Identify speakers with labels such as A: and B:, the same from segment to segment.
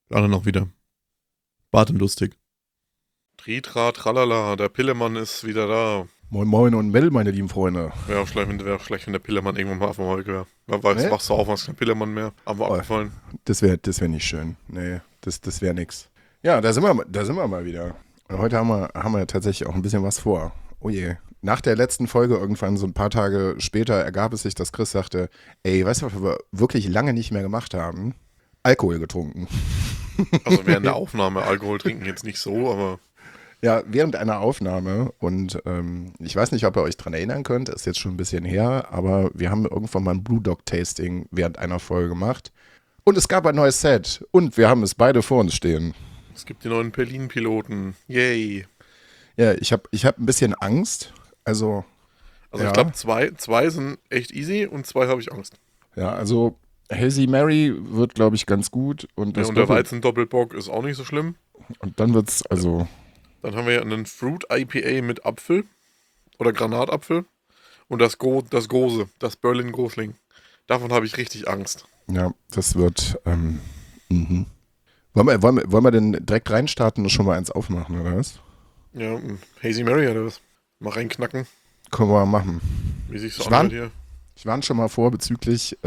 A: Alle noch wieder. Bart und lustig.
B: Tritra, tralala, der Pillemann ist wieder da.
C: Moin Moin und Mel, meine lieben Freunde.
B: Wäre auch schlecht, wenn der Pillemann irgendwann mal auf dem Holk wäre.
C: Nee?
B: Wachst du auf, hast kein Pillemann mehr. Haben wir
C: Oh,
B: abgefallen.
C: Das wär nicht schön. Nee, das wäre nix. Ja, da sind wir mal wieder. Und heute haben wir tatsächlich auch ein bisschen was vor. Oh je. Nach der letzten Folge irgendwann so ein paar Tage später ergab es sich, dass Chris sagte, ey, weißt du, was wir wirklich lange nicht mehr gemacht haben? Alkohol getrunken.
B: Also während der Aufnahme Alkohol trinken jetzt nicht so, aber
C: Ja, während einer Aufnahme und ich weiß nicht, ob ihr euch dran erinnern könnt, ist jetzt schon ein bisschen her, aber wir haben irgendwann mal ein Blue Dog Tasting während einer Folge gemacht und es gab ein neues Set und wir haben es beide vor uns stehen.
B: es gibt die neuen Berlin-Piloten. Yay.
C: Ja, ich hab ein bisschen Angst, also
B: Also
C: ja.
B: ich glaube, zwei sind echt easy und zwei habe ich Angst.
C: Ja, also Hazy Mary wird, glaube ich, ganz gut und
B: Ja,
C: das
B: und der Weizen-Doppelbock ist auch nicht so schlimm.
C: und dann wird's, also
B: Dann haben wir ja einen Fruit IPA mit Apfel oder Granatapfel und das Gose, das Berlin Gosling. Davon habe ich richtig Angst.
C: ja, das wird, mhm. Wollen wir denn direkt reinstarten und schon mal eins aufmachen, oder was?
B: Ja, Hazy Mary oder was? Mal reinknacken,
C: Können wir mal machen.
B: wie sich so
C: Ich war-
B: anhört hier.
C: Ich warne schon mal vor bezüglich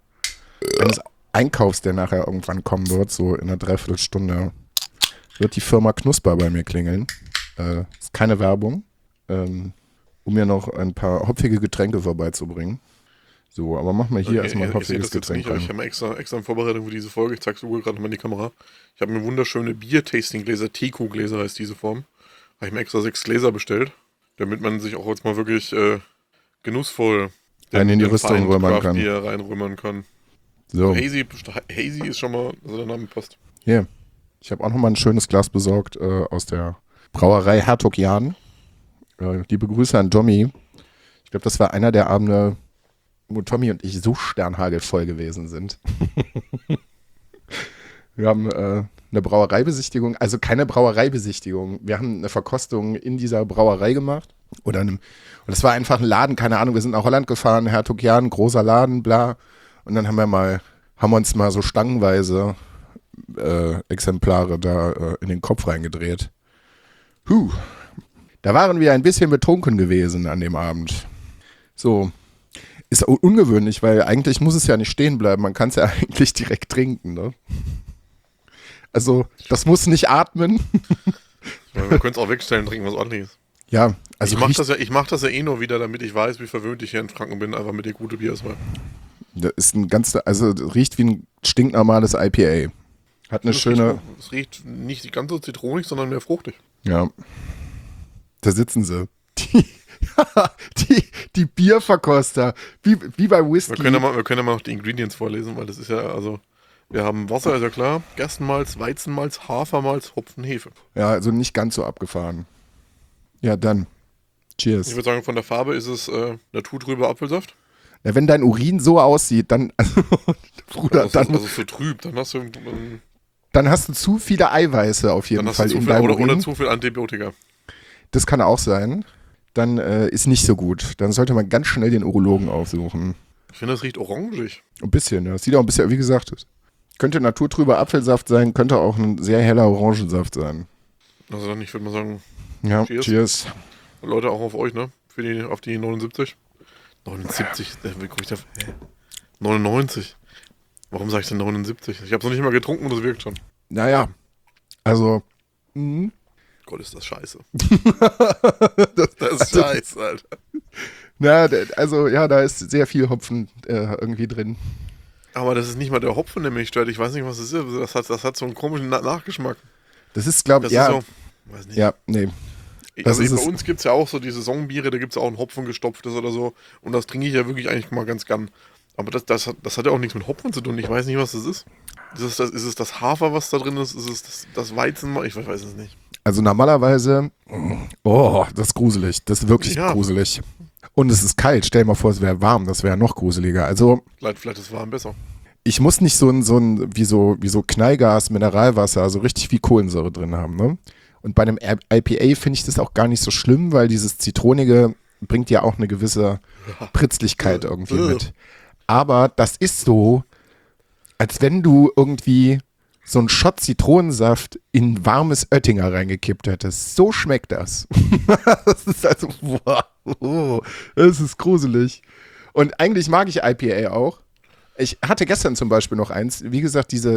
C: eines Einkaufs, der nachher irgendwann kommen wird, so in einer Dreiviertelstunde, wird die Firma Knusper bei mir klingeln. Ist keine Werbung, um mir noch ein paar hopfige Getränke vorbeizubringen. So, aber machen wir hier erstmal ein
B: Ihr seht
C: hopfiges
B: das jetzt
C: Getränk
B: nicht, aber ich
C: rein.
B: habe extra in Vorbereitung für diese Folge, ich zeig's Uwe gerade mal in die Kamera. Ich habe mir wunderschöne Bier-Tasting-Gläser, Teku-Gläser heißt diese Form. Habe ich mir extra 6 Gläser bestellt, damit man sich auch jetzt mal wirklich genussvoll
C: Einen in die Rüstung
B: feinen
C: rümmern kann.
B: Craft-Bier reinrümmern kann.
C: So,
B: Hazy ist schon mal, also der Name passt.
C: hier. Ich habe auch noch mal ein schönes Glas besorgt aus der Brauerei Hertog Jan. Liebe Grüße an Tommy. Ich glaube, das war einer der Abende, wo Tommy und ich so sternhagelvoll gewesen sind. Wir haben eine Brauereibesichtigung, also keine Brauereibesichtigung. Wir haben eine Verkostung in dieser Brauerei gemacht. Und es war einfach ein Laden, keine Ahnung, wir sind nach Holland gefahren, Hertog Jan, großer Laden, bla. Und dann haben wir uns mal so stangenweise Exemplare da in den Kopf reingedreht. Da waren wir ein bisschen betrunken gewesen an dem Abend. So, ist ungewöhnlich, weil eigentlich muss es ja nicht stehen bleiben. Man kann es ja eigentlich direkt trinken, ne? Also, das muss nicht atmen.
B: Wir können es auch wegstellen, trinken was ordentliches.
C: Ja, also
B: Ich mach das ja eh nur wieder, damit ich weiß, wie verwöhnt ich hier in Franken bin, einfach mit der gute Bierauswahl.
C: das ist also riecht wie ein stinknormales IPA. Hat eine schöne,
B: Es riecht nicht ganz so zitronig, sondern mehr fruchtig.
C: ja. Da sitzen sie. Die Bierverkoster, wie bei Whisky.
B: Wir können ja mal noch die Ingredients vorlesen, weil das ist ja, also, wir haben Wasser, ist ja klar, Gerstenmalz, Weizenmalz, Hafermalz, Hopfen, Hefe.
C: Ja, also nicht ganz so abgefahren. Ja, dann. Cheers.
B: Ich würde sagen, von der Farbe ist es naturtrüber Apfelsaft.
C: Ja, wenn dein Urin so aussieht, dann, also, Bruder,
B: Also es ist so trüb,
C: dann hast du zu viele Eiweiße auf jeden Fall
B: zu
C: in
B: viel,
C: deinem
B: oder
C: Urin.
B: zu viel Antibiotika.
C: Das kann auch sein. Dann ist nicht so gut. Dann sollte man ganz schnell den Urologen aufsuchen.
B: Ich finde, es riecht orangig.
C: Ein bisschen, ja. Das sieht auch ein bisschen, wie gesagt, könnte naturtrüber Apfelsaft sein, könnte auch ein sehr heller Orangensaft sein.
B: Also dann, ich würde mal sagen,
C: Ja,
B: Cheers.
C: cheers.
B: Leute, auch auf euch, ne? Auf die 79. 79, wie guck ich da? 99. Warum sage ich denn 79? Ich habe es noch nicht mal getrunken und es wirkt schon.
C: Naja, also,
B: Gott, ist das scheiße.
C: das
B: Das ist scheiße, Alter.
C: also, ja, da ist sehr viel Hopfen irgendwie drin.
B: Aber das ist nicht mal der Hopfen, der mich stört. Ich weiß nicht, was es ist. Das hat so einen komischen Nachgeschmack.
C: Das ist, glaube
B: Das
C: ich, ja,
B: ist so, weiß nicht.
C: ja, nee.
B: Also
C: ist
B: bei
C: es.
B: uns gibt es ja auch so die Saisonbiere, da gibt es ja auch ein Hopfen gestopftes oder so. Und das trinke ich ja wirklich eigentlich mal ganz gern. Aber das hat ja auch nichts mit Hopfen zu tun. Ich weiß nicht, was das ist. Ist es das Hafer, was da drin ist? Ist es das Weizen? Ich weiß es nicht.
C: Also normalerweise, das ist gruselig. Das ist wirklich
B: Ja.
C: gruselig. Und es ist kalt. Stell dir mal vor, es wäre warm. Das wäre noch gruseliger. Also
B: Vielleicht ist es warm besser.
C: ich muss nicht so ein wie so Knallgas, Mineralwasser, also richtig viel Kohlensäure drin haben. Ne? Und bei einem IPA finde ich das auch gar nicht so schlimm, weil dieses Zitronige bringt ja auch eine gewisse Pritzlichkeit irgendwie mit. Aber das ist so, als wenn du irgendwie so einen Shot Zitronensaft in warmes Oettinger reingekippt hättest. So schmeckt das. Das ist also, wow, das ist gruselig. Und eigentlich mag ich IPA auch. Ich hatte gestern zum Beispiel noch eins, wie gesagt, diese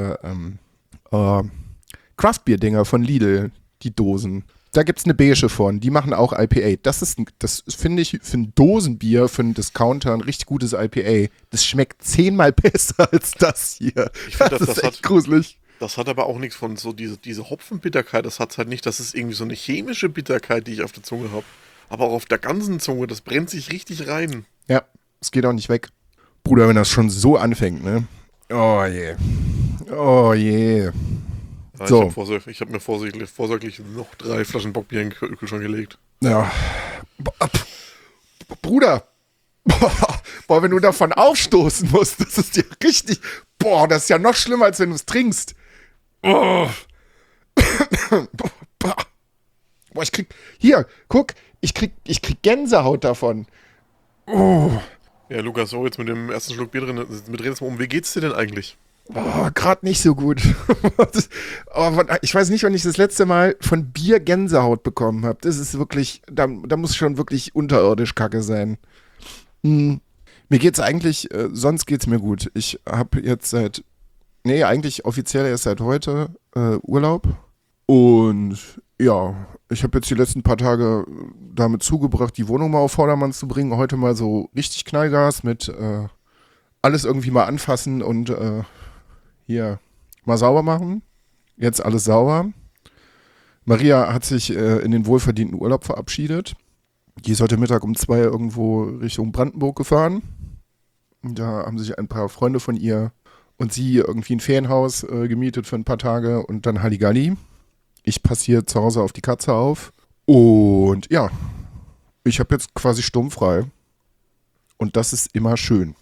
C: Craft-Bier-Dinger von Lidl, die Dosen. Da gibt es eine beige von, die machen auch IPA. Das finde ich, für ein Dosenbier, für einen Discounter ein richtig gutes IPA. Das schmeckt 10-mal besser als das hier.
B: Ich finde,
C: das ist echt gruselig.
B: Das hat aber auch nichts von so diese Hopfenbitterkeit. Das hat halt nicht, das ist irgendwie so eine chemische Bitterkeit, die ich auf der Zunge habe. Aber auch auf der ganzen Zunge, das brennt sich richtig rein.
C: Ja, es geht auch nicht weg. Bruder, wenn das schon so anfängt, ne? Oh je. Oh je.
B: Ja,
C: So.
B: Ich hab mir vorsorglich noch 3 Flaschen Bockbier in den Kühlschrank gelegt.
C: Ja. Bruder. Boah, wenn du davon aufstoßen musst, das ist ja richtig. Boah, das ist ja noch schlimmer, als wenn du es trinkst. Oh. Boah, hier, guck, ich krieg Gänsehaut davon. Oh.
B: Ja, Lukas, so jetzt mit dem ersten Schluck Bier drin, mit redest du mal um, wie geht's dir denn eigentlich?
C: Oh, gerade nicht so gut. Ich weiß nicht, wann ich das letzte Mal von Bier Gänsehaut bekommen habe. Das ist wirklich, da muss schon wirklich unterirdisch Kacke sein. Mir geht's eigentlich, sonst geht's mir gut. Ich habe jetzt eigentlich offiziell erst seit heute Urlaub. Und ja, ich habe jetzt die letzten paar Tage damit zugebracht, die Wohnung mal auf Vordermann zu bringen. Heute mal so richtig Knallgas mit alles irgendwie mal anfassen und hier mal sauber machen. Jetzt alles sauber. Maria hat sich in den wohlverdienten Urlaub verabschiedet. Die ist heute Mittag um 2 irgendwo Richtung Brandenburg gefahren. Da haben sich ein paar Freunde von ihr und sie irgendwie ein Ferienhaus gemietet für ein paar Tage und dann Halligalli. Ich passe hier zu Hause auf die Katze auf. Und ja, ich habe jetzt quasi sturmfrei. Und das ist immer schön.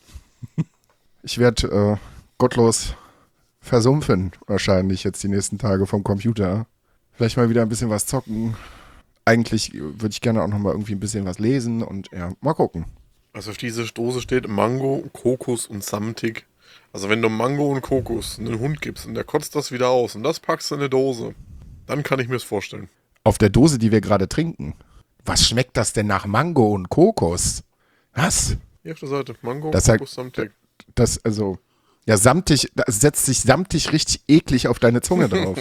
C: Ich werde gottlos versumpfen wahrscheinlich jetzt die nächsten Tage vom Computer. Vielleicht mal wieder ein bisschen was zocken. Eigentlich würde ich gerne auch noch mal irgendwie ein bisschen was lesen und ja, mal gucken.
B: Also auf diese Dose steht Mango, Kokos und Samtig. Also wenn du Mango und Kokos einen Hund gibst und der kotzt das wieder aus und das packst du in eine Dose, dann kann ich mir das vorstellen.
C: Auf der Dose, die wir gerade trinken. Was schmeckt das denn nach Mango und Kokos? Was?
B: Hier auf der Seite, Mango,
C: Das
B: Kokos, Samtig.
C: Das, also, ja, samtig, das setzt sich samtig richtig eklig auf deine Zunge drauf.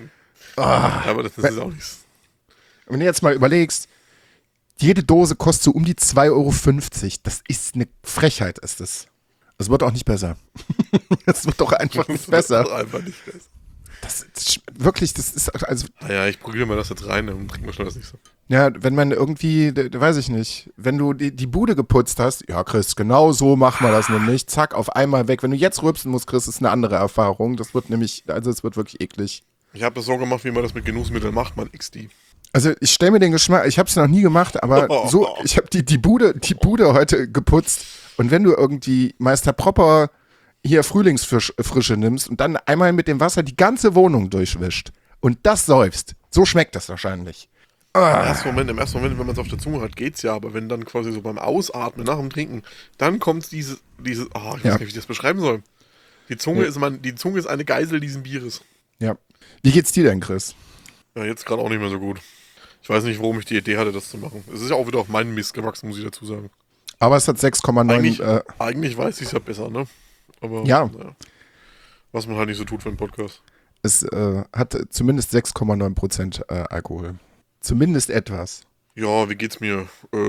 B: Ja, aber das ist auch nichts.
C: Wenn du jetzt mal überlegst, jede Dose kostet so um die 2,50 Euro. Das ist eine Frechheit, ist das. Das wird auch nicht besser. Das wird doch einfach nicht besser.
B: Das wird einfach nicht besser.
C: Das ist wirklich, das ist, also,
B: Naja, ich probiere mal das jetzt rein, dann trinken wir schnell das nächste.
C: ja, wenn man irgendwie, weiß ich nicht, wenn du die Bude geputzt hast, ja, Chris, genau so macht man das nämlich, zack, auf einmal weg. Wenn du jetzt rülpsen musst, Chris, ist eine andere Erfahrung. Das wird nämlich, also es wird wirklich eklig.
B: Ich habe das so gemacht, wie man das mit Genussmitteln macht, man XD.
C: Also ich stelle mir den Geschmack, ich habe es noch nie gemacht, aber so, ich habe die Bude heute geputzt und wenn du irgendwie Meister Propper hier Frühlingsfrische nimmst und dann einmal mit dem Wasser die ganze Wohnung durchwischt und das säufst, so schmeckt das wahrscheinlich.
B: Im ersten Moment, wenn man es auf der Zunge hat, geht's ja, aber wenn dann quasi so beim Ausatmen nach dem Trinken, dann kommt ich weiß nicht, wie ich das beschreiben soll. Die Zunge ist eine Geisel dieses Bieres.
C: Ja. Wie geht's dir denn, Chris?
B: Ja, jetzt gerade auch nicht mehr so gut. Ich weiß nicht, warum ich die Idee hatte, das zu machen. Es ist ja auch wieder auf meinen Mist gewachsen, muss ich dazu sagen.
C: Aber es hat 6,9.
B: Eigentlich weiß ich es ja besser, ne? Aber
C: ja.
B: Naja, was man halt nicht so tut für einen Podcast.
C: Es hat zumindest 6,9% Alkohol. Zumindest etwas.
B: Ja, wie geht's mir?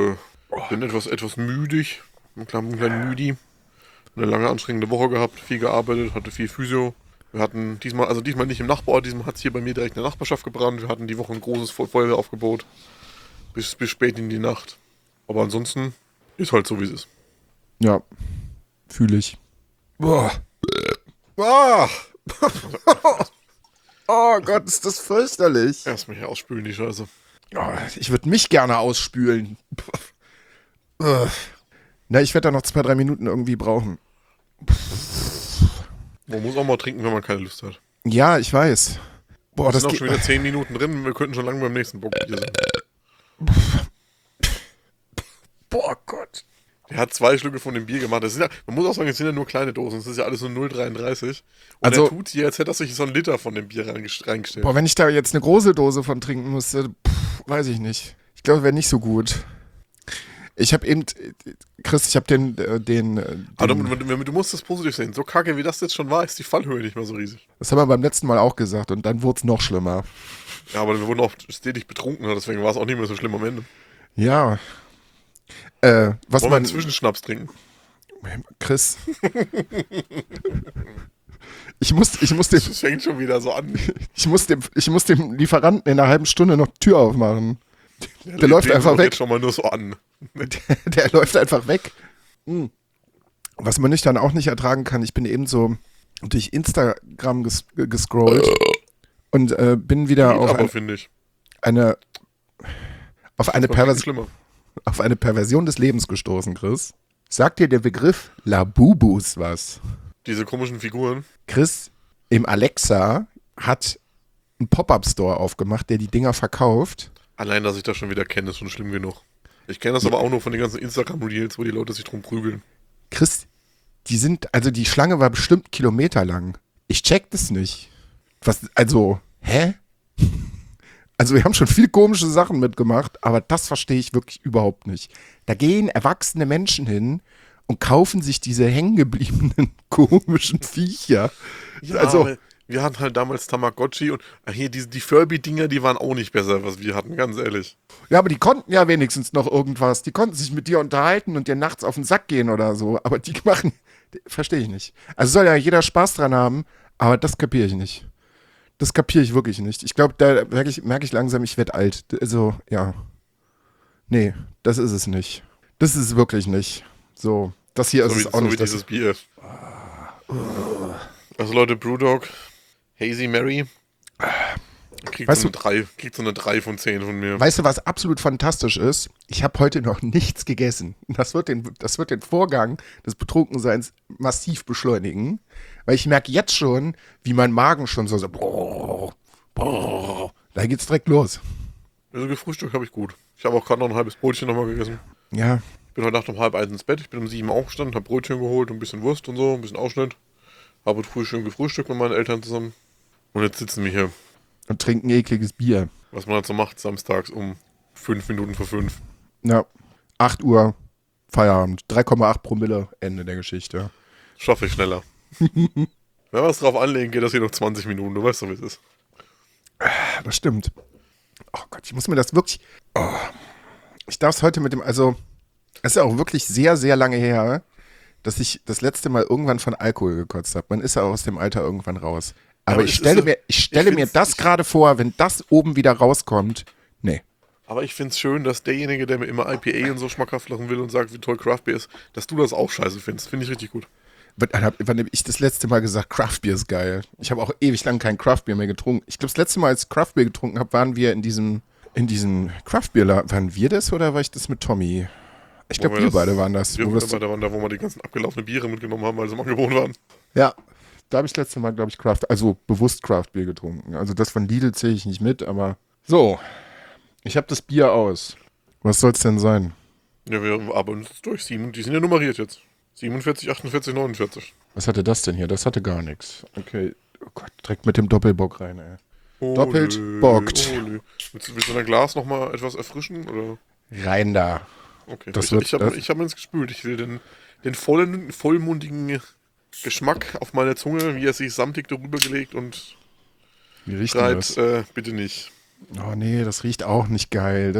B: Bin etwas müdig. Einen kleinen Müdi. Eine lange anstrengende Woche gehabt, viel gearbeitet, hatte viel Physio. Wir hatten diesmal nicht im Nachbarort, diesmal hat es hier bei mir direkt in der Nachbarschaft gebrannt. Wir hatten die Woche ein großes Feuerwehraufgebot. Bis spät in die Nacht. Aber ansonsten ist halt so, wie es ist.
C: Ja, fühle ich. Boah. Boah. Oh Gott, ist das fürchterlich.
B: Erstmal hier ausspülen, die Scheiße.
C: Oh, ich würde mich gerne ausspülen. Na, ich werde da noch 2-3 Minuten irgendwie brauchen.
B: Man muss auch mal trinken, wenn man keine Lust hat.
C: Ja, ich weiß. Boah,
B: das sind auch schon wieder 10 Minuten drin. Wir könnten schon lange beim nächsten Bock hier sein.
C: Boah Gott.
B: Der hat 2 Schlücke von dem Bier gemacht. Das sind ja, man muss auch sagen, es sind ja nur kleine Dosen. Das ist ja alles nur 0,33. Und
C: Also-
B: er tut hier, als hätte er sich so einen Liter von dem Bier reingestellt.
C: Boah, wenn ich da jetzt eine große Dose von trinken müsste, weiß ich nicht. Ich glaube, wäre nicht so gut. Ich habe eben, Chris, ich habe
B: Aber du musst das positiv sehen. So kacke, wie das jetzt schon war, ist die Fallhöhe nicht mehr so riesig.
C: das haben wir beim letzten Mal auch gesagt und dann wurde es noch schlimmer.
B: Ja, aber wir wurden auch stetig betrunken, deswegen war es auch nicht mehr so schlimm am Ende.
C: Ja. Was
B: Wollen wir
C: man,
B: einen Zwischenschnaps trinken?
C: Chris. Ich muss dem,
B: Das fängt schon wieder so an.
C: ich muss dem Lieferanten in einer halben Stunde noch die Tür aufmachen. Der läuft einfach weg.
B: Jetzt schon mal nur so an.
C: Der läuft einfach weg. Was man nicht dann auch nicht ertragen kann, ich bin eben so durch Instagram gescrollt und bin wieder
B: Geht
C: auf,
B: aber, finde ich.
C: eine
B: Schlimmer.
C: auf eine Perversion des Lebens gestoßen, Chris. Sagt dir der Begriff Labubus was?
B: Diese komischen Figuren.
C: Chris, im Alexa hat einen Pop-Up-Store aufgemacht, der die Dinger verkauft.
B: Allein, dass ich das schon wieder kenne, ist schon schlimm genug. Ich kenne das aber auch nur von den ganzen Instagram-Reels, wo die Leute sich drum prügeln.
C: Chris, die Schlange war bestimmt kilometerlang. Ich check das nicht. Hä? Also wir haben schon viel komische Sachen mitgemacht, aber das verstehe ich wirklich überhaupt nicht. Da gehen erwachsene Menschen hin und kaufen sich diese hängengebliebenen komischen Viecher.
B: Ja,
C: Also-
B: aber wir hatten halt damals Tamagotchi und hier die Furby-Dinger, die waren auch nicht besser, was wir hatten, ganz ehrlich.
C: Ja, aber die konnten ja wenigstens noch irgendwas. Die konnten sich mit dir unterhalten und dir nachts auf den Sack gehen oder so. Aber die machen, verstehe ich nicht. Also soll ja jeder Spaß dran haben, aber das kapiere ich nicht. Das kapiere ich wirklich nicht. Ich glaube, da merke ich langsam, ich werde alt. Also, ja. Nee, das ist es nicht. Das ist es wirklich nicht. So, das hier ist es auch
B: So wie
C: nicht.
B: dieses Bier. Also Leute, Brewdog, Hazy Mary, kriegt
C: Weißt
B: so eine 3 von 10 von mir.
C: Weißt du, was absolut fantastisch ist? Ich habe heute noch nichts gegessen. Das wird den Vorgang des Betrunkenseins massiv beschleunigen, weil ich merke jetzt schon, wie mein Magen schon so da geht's direkt los.
B: Also gefrühstückt habe ich gut. Ich habe auch gerade noch ein halbes Brötchen nochmal gegessen.
C: Ja,
B: Ich bin heute Nacht um 1:30 ins Bett. Ich bin um 7 aufgestanden, habe Brötchen geholt, ein bisschen Wurst und so, ein bisschen Ausschnitt. Habe früh schön gefrühstückt mit meinen Eltern zusammen. Und jetzt sitzen wir hier.
C: und trinken ekliges Bier.
B: Was man halt so macht, samstags um 5 Minuten vor 5.
C: Ja, 8 Uhr, Feierabend. 3,8 Promille, Ende der Geschichte.
B: Schaffe ich schneller. Wenn wir es drauf anlegen, geht das hier noch 20 Minuten. Du weißt doch, wie es ist.
C: Das stimmt. Oh Gott, ich muss mir das wirklich. Oh. Ich darf es heute es ist ja auch wirklich sehr, sehr lange her, dass ich das letzte Mal irgendwann von Alkohol gekotzt habe. Man ist ja auch aus dem Alter irgendwann raus. Aber
B: aber
C: ich
B: es
C: stelle
B: ist-
C: mir das gerade vor, wenn das oben wieder rauskommt. Nee.
B: Aber ich finde es schön, dass derjenige, der mir immer IPA und so schmackhaft lassen will und sagt, wie toll Craft Beer ist, dass du das auch scheiße findest. Finde ich richtig gut.
C: Wann habe ich das letzte Mal gesagt, Craft Beer ist geil? Ich habe auch ewig lang kein Craft Beer mehr getrunken. Ich glaube, das letzte Mal, als ich Craft Beer getrunken habe, waren wir in diesem Craft Beer Laden. Waren wir das oder war ich das mit Tommy? Ich glaube, wir beide waren das.
B: Wir
C: wo wir's-
B: beide waren da, wo wir die ganzen abgelaufenen Biere mitgenommen haben, weil sie im Angebot waren.
C: Ja, da habe ich das letzte Mal, glaube ich, bewusst Craft Beer getrunken. Also das von Lidl zähle ich nicht mit, aber so. Ich habe das Bier aus. Was soll es denn sein?
B: Ja, wir arbeiten uns durch. Die sind ja nummeriert jetzt. 47, 48, 49.
C: Was hatte das denn hier? Das hatte gar nichts. Okay. Oh Gott, direkt mit dem Doppelbock rein, ey. Doppelt bockt.
B: Willst du dein Glas nochmal etwas erfrischen? Oder?
C: Rein da.
B: Okay,
C: Das
B: ich
C: wird-
B: habe ins gespült. Ich will den vollmundigen Geschmack auf meiner Zunge, wie er sich samtig darüber gelegt und
C: Wie riecht denn
B: schreit,
C: das?
B: bitte nicht.
C: Oh nee, das riecht auch nicht geil.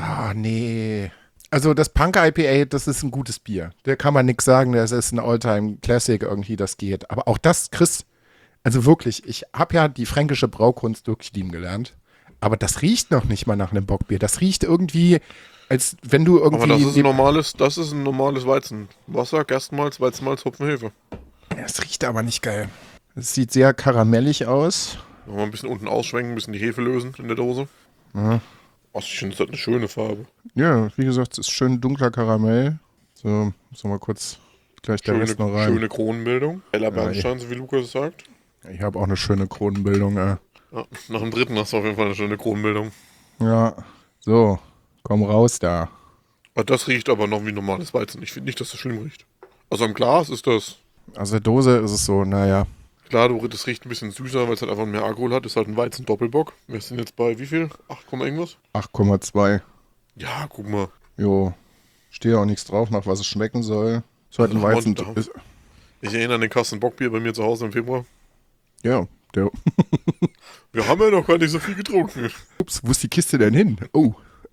C: Nee. Also das Punk IPA, das ist ein gutes Bier. Da kann man nichts sagen, das ist ein Alltime Classic irgendwie, das geht. Aber auch das, Chris, also wirklich, ich habe ja die fränkische Braukunst wirklich lieben gelernt. Aber das riecht noch nicht mal nach einem Bockbier. Das riecht irgendwie, als wenn du irgendwie...
B: Aber das ist ein normales Weizen. Wasser, Gerstenmalz, Weizenmalz, Hopfen, Hefe.
C: Es riecht aber nicht geil. Es sieht sehr karamellig aus.
B: Nochmal ein bisschen unten ausschwenken, ein bisschen die Hefe lösen in der Dose.
C: Ja.
B: Oh, ich finde, das hat eine schöne Farbe.
C: Ja, wie gesagt, es ist schön dunkler Karamell. So mal kurz gleich der Rest noch rein.
B: Schöne Kronenbildung. Heller Bernstein, so wie Lukas sagt.
C: Ich habe auch eine schöne Kronenbildung.
B: Ja, nach dem dritten hast du auf jeden Fall eine schöne Kronenbildung.
C: Ja, so, komm raus da.
B: Das riecht aber noch wie normales Weizen. Ich finde nicht, dass das schlimm riecht. Also im Glas ist das,
C: Also der Dose ist es so, naja,
B: klar, das riecht ein bisschen süßer, weil es halt einfach mehr Alkohol hat. Ist halt ein Weizen-Doppelbock. Wir sind jetzt bei wie viel? 8, irgendwas?
C: 8,2.
B: Ja, guck mal.
C: Jo, steht auch nichts drauf, nach was es schmecken soll. Ist halt ein Weizen.
B: Ich erinnere an den Kasten Bockbier bei mir zu Hause im Februar.
C: Ja, der.
B: Wir haben ja noch gar nicht so viel getrunken.
C: Ups, wo ist die Kiste denn hin? Oh.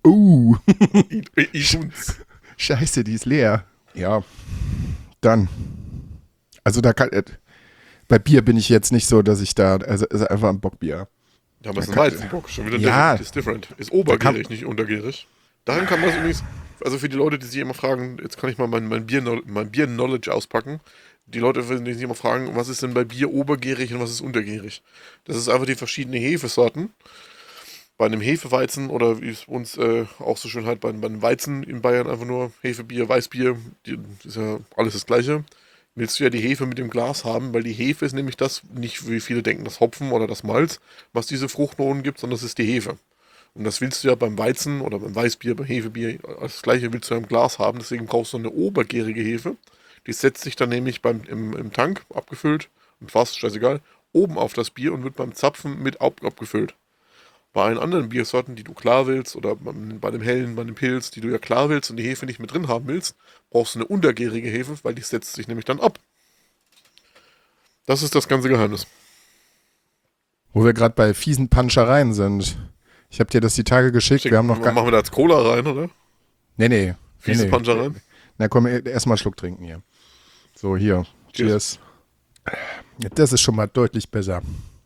B: Ich uns.
C: Scheiße, die ist leer. Ja, dann. Also da kann. Bei Bier bin ich jetzt nicht so, dass ich da. Also ist einfach ein Bockbier.
B: Ja, aber es ist ein Weizenbock. Schon wieder
C: ja,
B: different. Ist obergärig, nicht untergärig. Daran kann man das übrigens. Also für die Leute, die sich immer fragen, jetzt kann ich mal mein Bier-Knowledge auspacken. Die Leute, die sich immer fragen, was ist denn bei Bier obergärig und was ist untergärig? Das ist einfach die verschiedenen Hefesorten. Bei einem Hefeweizen oder wie es uns auch so schön halt bei einem Weizen in Bayern einfach nur Hefebier, Weißbier, ist ja alles das Gleiche. Willst du ja die Hefe mit dem Glas haben, weil die Hefe ist nämlich das, nicht wie viele denken, das Hopfen oder das Malz, was diese Fruchtnoten gibt, sondern das ist die Hefe. Und das willst du ja beim Weizen oder beim Weißbier, beim Hefebier, das gleiche willst du ja im Glas haben, deswegen brauchst du eine obergärige Hefe. Die setzt sich dann nämlich im Tank, abgefüllt, im Fass, scheißegal, oben auf das Bier und wird beim Zapfen mit abgefüllt. Bei allen anderen Biersorten, die du klar willst, oder bei dem Hellen, bei dem Pilz, die du ja klar willst und die Hefe nicht mit drin haben willst, brauchst du eine untergärige Hefe, weil die setzt sich nämlich dann ab. Das ist das ganze Geheimnis.
C: Wo wir gerade bei fiesen Panschereien sind. Ich habe dir das die Tage geschickt. Wir haben noch
B: Machen wir da jetzt Cola rein, oder?
C: Nee.
B: Fiese Panschereien?
C: Na komm, erstmal einen Schluck trinken hier. So, hier. Cheers. Das ist schon mal deutlich besser.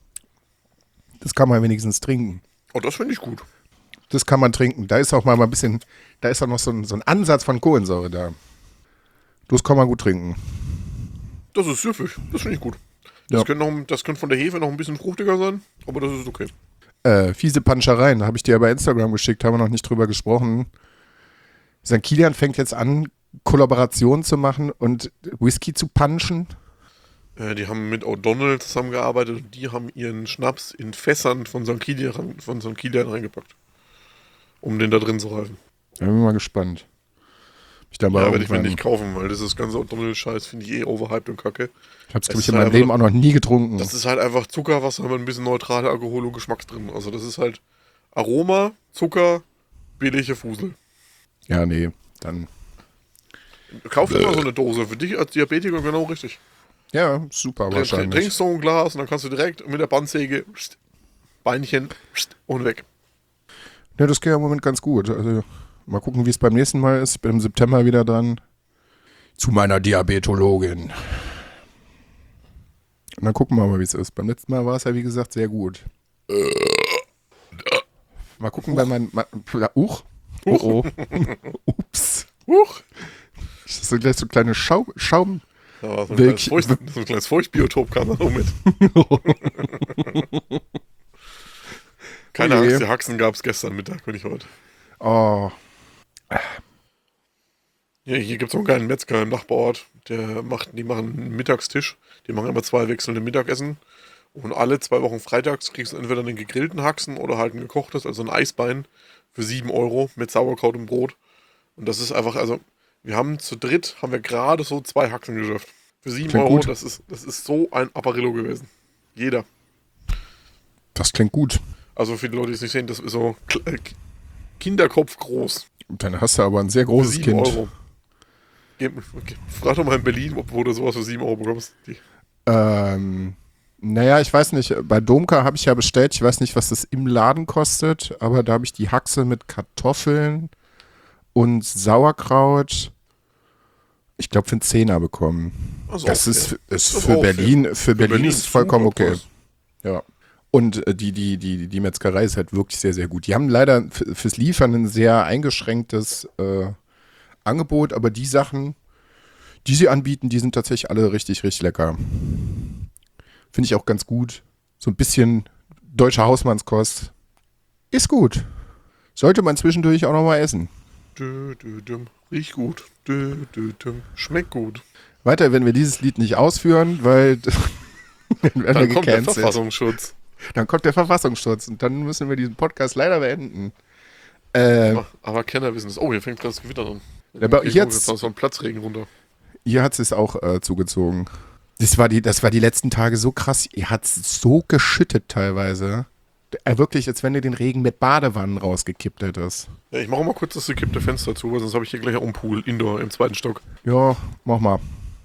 C: Das kann man wenigstens trinken.
B: Oh, das finde ich gut.
C: Das kann man trinken. Da ist auch mal ein bisschen, da ist auch noch so ein Ansatz von Kohlensäure da. Das kann man gut trinken.
B: Das ist süffig. Das finde ich gut.
C: Ja.
B: Das könnte von der Hefe noch ein bisschen fruchtiger sein, aber das ist okay.
C: Fiese Panschereien, habe ich dir bei Instagram geschickt, haben wir noch nicht drüber gesprochen. St. Kilian fängt jetzt an, Kollaborationen zu machen und Whisky zu punchen.
B: Die haben mit O'Donnell zusammengearbeitet und die haben ihren Schnaps in Fässern von St. Kilian reingepackt. Um den da drin zu reifen.
C: Da bin ich mal gespannt.
B: Ja, werde ich mir nicht kaufen, weil das ganze O'Donnell-Scheiß finde ich overhyped und kacke.
C: Ich habe es, glaube ich, in meinem Leben auch noch nie getrunken.
B: Das ist halt einfach Zuckerwasser mit ein bisschen neutraler Alkohol und Geschmack drin. Also das ist halt Aroma, Zucker, billige Fusel.
C: Ja, nee, dann.
B: Kauf dir mal so eine Dose. Für dich als Diabetiker genau richtig.
C: Ja, super wahrscheinlich.
B: Trinkst so ein Glas und dann kannst du direkt mit der Bandsäge Beinchen und weg.
C: Ja, das geht ja im Moment ganz gut. Also mal gucken, wie es beim nächsten Mal ist. Ich bin im September wieder dran. Zu meiner Diabetologin. Und dann gucken wir mal, wie es ist. Beim letzten Mal war es ja, wie gesagt, sehr gut. Mal gucken, bei meinem. Oh. Ups. Das sind gleich so kleine Schaum.
B: Ja, so ein kleines Feuchtbiotop kam da noch mit. Keine Angst, die Haxen gab es gestern Mittag, wenn nicht heute.
C: Oh.
B: Ja, hier gibt es auch einen geilen Metzger im Nachbarort. Die machen einen Mittagstisch. Die machen immer 2 wechselnde Mittagessen. Und alle 2 Wochen freitags kriegst du entweder einen gegrillten Haxen oder halt ein gekochtes, also ein Eisbein für 7 Euro mit Sauerkraut und Brot. Und das ist einfach, also wir haben zu dritt, gerade so 2 Haxen geschafft. Für 7
C: klingt
B: Euro,
C: gut.
B: das ist so ein Apparillo gewesen. Jeder.
C: Das klingt gut.
B: Also für die Leute, die es nicht sehen, das ist so Kinderkopf groß.
C: Dann hast du aber ein sehr großes
B: 7
C: Kind.
B: Euro. Frag doch mal in Berlin, wo du sowas für 7 Euro bekommst.
C: Naja, ich weiß nicht. Bei Domka habe ich ja bestellt. Ich weiß nicht, was das im Laden kostet, aber da habe ich die Haxe mit Kartoffeln und Sauerkraut, ich glaube, für einen 10er bekommen.
B: Also
C: das
B: ist
C: für Berlin ist es vollkommen okay.
B: Preis.
C: Ja. Und die Metzgerei ist halt wirklich sehr, sehr gut. Die haben leider fürs Liefern ein sehr eingeschränktes Angebot, aber die Sachen, die sie anbieten, die sind tatsächlich alle richtig, richtig lecker. Finde ich auch ganz gut. So ein bisschen deutsche Hausmannskost. Ist gut. Sollte man zwischendurch auch nochmal essen.
B: Riecht gut. Schmeckt gut.
C: Weiter werden wir dieses Lied nicht ausführen, weil
B: dann kommt der Verfassungsschutz.
C: Dann kommt der Verfassungsschutz und dann müssen wir diesen Podcast leider beenden.
B: Aber Kenner wissen es. Oh, hier fängt gerade das Gewitter an.
C: Hier
B: Jetzt so ein Platzregen runter.
C: hat es auch zugezogen. Das war die letzten Tage so krass. Ihr hat es so geschüttet teilweise. Wirklich, als wenn du den Regen mit Badewannen rausgekippt hättest.
B: Ja, ich mache mal kurz das gekippte Fenster zu, weil sonst habe ich hier gleich auch einen Pool, Indoor, im 2. Stock.
C: Ja, mach mal.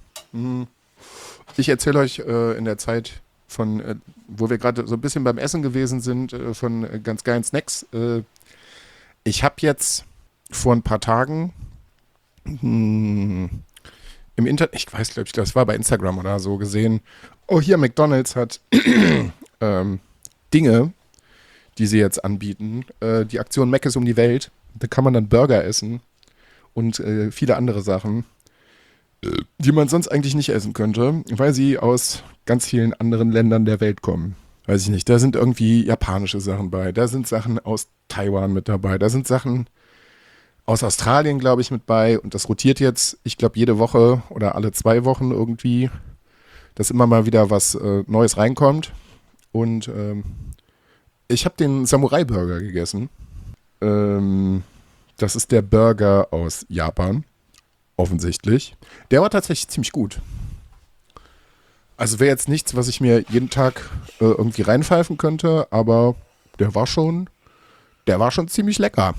C: Ich erzähle euch in der Zeit wo wir gerade so ein bisschen beim Essen gewesen sind, von ganz geilen Snacks. Ich habe jetzt vor ein paar Tagen im Internet, ich weiß, glaube ich, das war bei Instagram oder so gesehen, hier McDonald's hat Dinge, die sie jetzt anbieten. Die Aktion Mac ist um die Welt. Da kann man dann Burger essen und viele andere Sachen, die man sonst eigentlich nicht essen könnte, weil sie aus ganz vielen anderen Ländern der Welt kommen. Weiß ich nicht, da sind irgendwie japanische Sachen bei, da sind Sachen aus Taiwan mit dabei, da sind Sachen aus Australien, glaube ich, mit bei und das rotiert jetzt, ich glaube, jede Woche oder alle 2 Wochen irgendwie, dass immer mal wieder was Neues reinkommt und ich habe den Samurai-Burger gegessen. Das ist der Burger aus Japan. Offensichtlich. Der war tatsächlich ziemlich gut. Also wäre jetzt nichts, was ich mir jeden Tag irgendwie reinpfeifen könnte, aber der war schon ziemlich lecker.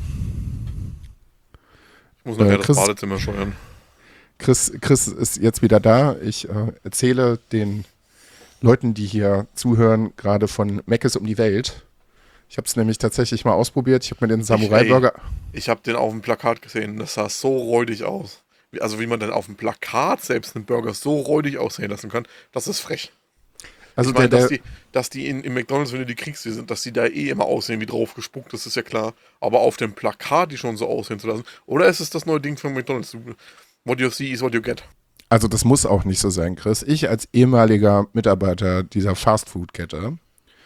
B: Ich muss nachher das Badezimmer steuern.
C: Chris ist jetzt wieder da. Ich erzähle den Leuten, die hier zuhören, gerade von Mac ist um die Welt. Ich habe es nämlich tatsächlich mal ausprobiert. Ich habe mir den Samurai-Burger...
B: Ich habe den auf dem Plakat gesehen. Das sah so räudig aus. Also wie man dann auf dem Plakat selbst einen Burger so räudig aussehen lassen kann, das ist frech. Also ich meine, dass die in McDonald's, wenn du die kriegst, dass die da immer aussehen wie drauf gespuckt, das ist ja klar. Aber auf dem Plakat die schon so aussehen zu lassen. Oder ist es das neue Ding von McDonald's? What you see is what you get.
C: Also das muss auch nicht so sein, Chris. Ich als ehemaliger Mitarbeiter dieser Fastfood-Kette,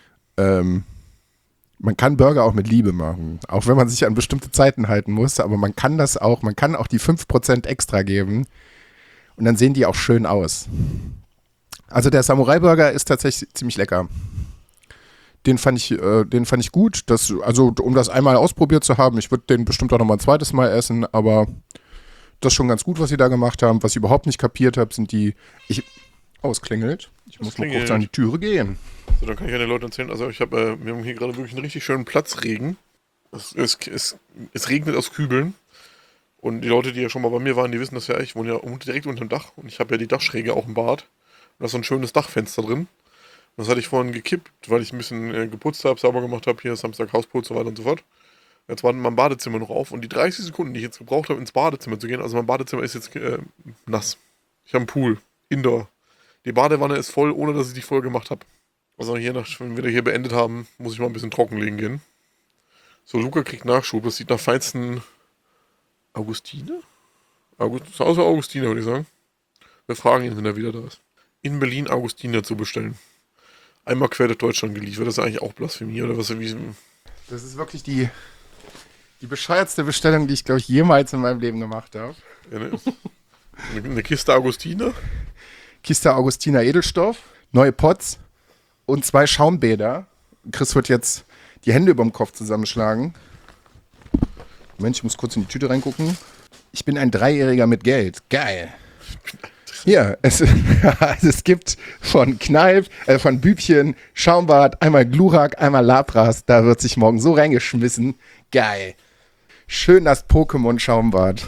C: man kann Burger auch mit Liebe machen. Auch wenn man sich an bestimmte Zeiten halten muss. Aber man kann auch die 5% extra geben. Und dann sehen die auch schön aus. Also der Samurai-Burger ist tatsächlich ziemlich lecker. Den fand ich gut. Also um das einmal ausprobiert zu haben, ich würde den bestimmt auch noch mal ein zweites Mal essen. Aber das ist schon ganz gut, was sie da gemacht haben. Was ich überhaupt nicht kapiert habe, sind die... es klingelt. Ich muss mal kurz an die Türe gehen.
B: So, dann kann ich ja den Leuten erzählen, also wir haben hier gerade wirklich einen richtig schönen Platzregen. Es regnet aus Kübeln. Und die Leute, die ja schon mal bei mir waren, die wissen das ja, ich wohne ja direkt unter dem Dach und ich habe ja die Dachschräge auch im Bad. Und da ist so ein schönes Dachfenster drin. Und das hatte ich vorhin gekippt, weil ich ein bisschen geputzt habe, sauber gemacht habe, hier Samstag Hausputz und so weiter und so fort. Jetzt war mein Badezimmer noch auf und die 30 Sekunden, die ich jetzt gebraucht habe, ins Badezimmer zu gehen, also mein Badezimmer ist jetzt nass. Ich habe einen Pool, Indoor. Die Badewanne ist voll, ohne dass ich die voll gemacht habe. Also wenn wir hier beendet haben, muss ich mal ein bisschen trockenlegen gehen. So, Luca kriegt Nachschub. Das sieht nach feinsten Augustine? Außer Augustine, würde ich sagen. Wir fragen ihn, wenn er wieder da ist. In Berlin Augustine zu bestellen. Einmal quer durch Deutschland geliefert. Das ist eigentlich auch Blasphemie, oder was?
C: Das ist wirklich die bescheuertste Bestellung, die ich, glaube ich, jemals in meinem Leben gemacht habe.
B: Ja, ne? Eine Kiste Augustine?
C: Kiste Augustiner Edelstoff, neue Pots und 2 Schaumbäder. Chris wird jetzt die Hände über dem Kopf zusammenschlagen. Moment, ich muss kurz in die Tüte reingucken. Ich bin ein Dreijähriger mit Geld. Geil. Hier, es gibt von Kneipp, von Bübchen, Schaumbad, einmal Glurak, einmal Lapras. Da wird sich morgen so reingeschmissen. Geil. Schön das Pokémon-Schaumbad.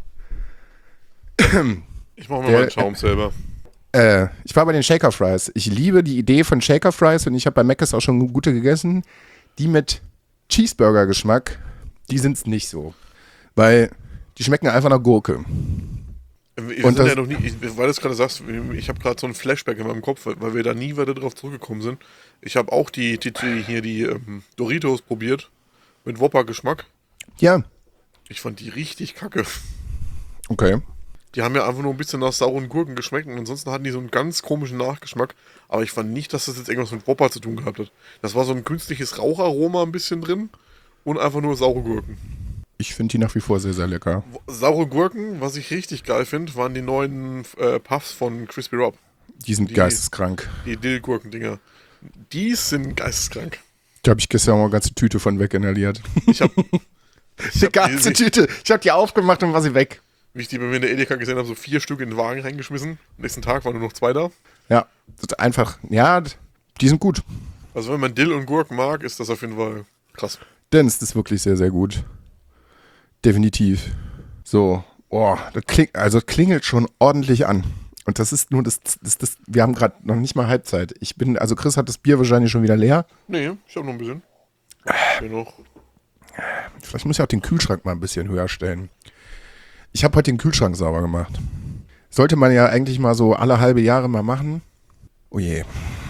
B: Ich mache mir mal einen Schaum selber.
C: Ich war bei den Shaker Fries. Ich liebe die Idee von Shaker Fries und ich habe bei Mc's auch schon gute gegessen. Die mit Cheeseburger-Geschmack, die sind es nicht so. Weil die schmecken einfach nach Gurke.
B: Wir sind ja noch nie, weil du es gerade sagst, ich habe gerade so ein Flashback in meinem Kopf, weil wir da nie weiter drauf zurückgekommen sind. Ich habe auch die Doritos probiert mit Whopper-Geschmack.
C: Ja.
B: Ich fand die richtig kacke.
C: Okay.
B: Die haben ja einfach nur ein bisschen nach sauren Gurken geschmeckt und ansonsten hatten die so einen ganz komischen Nachgeschmack. Aber ich fand nicht, dass das jetzt irgendwas mit Whopper zu tun gehabt hat. Das war so ein künstliches Raucharoma ein bisschen drin und einfach nur saure Gurken.
C: Ich finde die nach wie vor sehr, sehr lecker.
B: Saure Gurken, was ich richtig geil finde, waren die neuen Puffs von Crispy Rob.
C: Die sind geisteskrank.
B: Die Dill-Gurken-Dinger. Die sind geisteskrank.
C: Da habe ich gestern mal eine ganze Tüte von weginhaliert. Die ganze Tüte. Ich habe die aufgemacht und war sie weg.
B: Wie ich die bei mir in der Edeka gesehen habe, so 4 Stück in den Wagen reingeschmissen. Am nächsten Tag waren nur noch 2 da.
C: Ja, das ist einfach, ja, die sind gut.
B: Also wenn man Dill und Gurken mag, ist das auf jeden Fall krass.
C: Denn es ist wirklich sehr, sehr gut. Definitiv. So, das klingelt schon ordentlich an. Und das ist nur das wir haben gerade noch nicht mal Halbzeit. Also Chris hat das Bier wahrscheinlich schon wieder leer.
B: Nee, ich habe noch ein bisschen. Noch.
C: Vielleicht muss ich auch den Kühlschrank mal ein bisschen höher stellen. Ich habe heute den Kühlschrank sauber gemacht. Sollte man ja eigentlich mal so alle halbe Jahre mal machen. Oh je.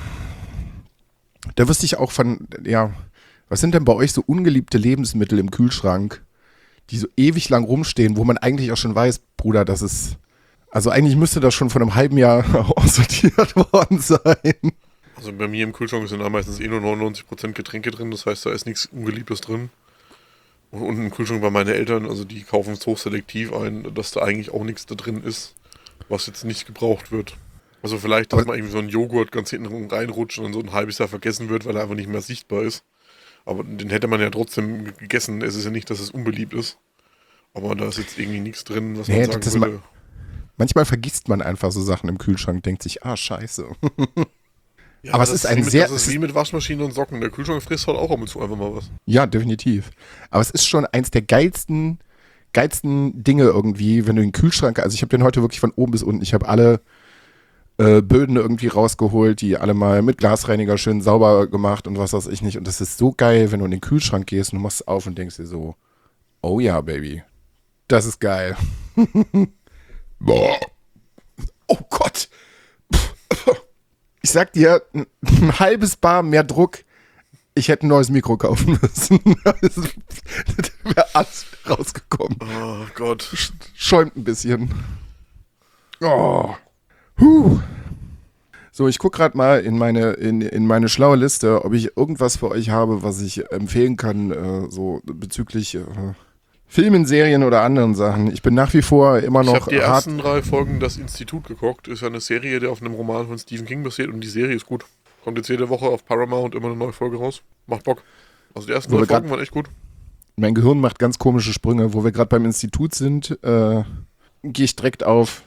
C: Da wüsste ich auch was sind denn bei euch so ungeliebte Lebensmittel im Kühlschrank, die so ewig lang rumstehen, wo man eigentlich auch schon weiß, Bruder, also eigentlich müsste das schon vor einem halben Jahr aussortiert worden sein.
B: Also bei mir im Kühlschrank sind da meistens nur 99% Getränke drin, das heißt, da ist nichts Ungeliebtes drin. Und im Kühlschrank bei meinen Eltern, also die kaufen es hochselektiv ein, dass da eigentlich auch nichts da drin ist, was jetzt nicht gebraucht wird. Also vielleicht, dass mal irgendwie so ein Joghurt ganz hinten reinrutscht und so ein halbes Jahr vergessen wird, weil er einfach nicht mehr sichtbar ist. Aber den hätte man ja trotzdem gegessen. Es ist ja nicht, dass es unbeliebt ist. Aber da ist jetzt irgendwie nichts drin, was man sagen würde.
C: Manchmal vergisst man einfach so Sachen im Kühlschrank, denkt sich, scheiße.
B: Ja, aber es ist wie mit Waschmaschine und Socken. Der Kühlschrank frisst halt auch ab und zu einfach mal was.
C: Ja, definitiv. Aber es ist schon eins der geilsten Dinge irgendwie, wenn du den Kühlschrank, also ich habe den heute wirklich von oben bis unten, ich habe alle Böden irgendwie rausgeholt, die alle mal mit Glasreiniger schön sauber gemacht und was weiß ich nicht. Und das ist so geil, wenn du in den Kühlschrank gehst und du machst es auf und denkst dir so, oh ja, Baby, das ist geil. Boah. Oh Gott. Ich sag dir, ein halbes Bar mehr Druck, ich hätte ein neues Mikro kaufen müssen. Das wäre alles rausgekommen.
B: Oh Gott.
C: Schäumt ein bisschen. Oh. So, ich gucke gerade mal in meine schlaue Liste, ob ich irgendwas für euch habe, was ich empfehlen kann, so bezüglich Filmen, Serien oder anderen Sachen. Ich bin nach wie vor immer noch
B: Ich habe die ersten 3 Folgen Das Institut geguckt. Ist ja eine Serie, die auf einem Roman von Stephen King basiert und die Serie ist gut. Kommt jetzt jede Woche auf Paramount immer eine neue Folge raus. Macht Bock. Also die ersten 3 Folgen waren echt gut.
C: Mein Gehirn macht ganz komische Sprünge. Wo wir gerade beim Institut sind, gehe ich direkt auf,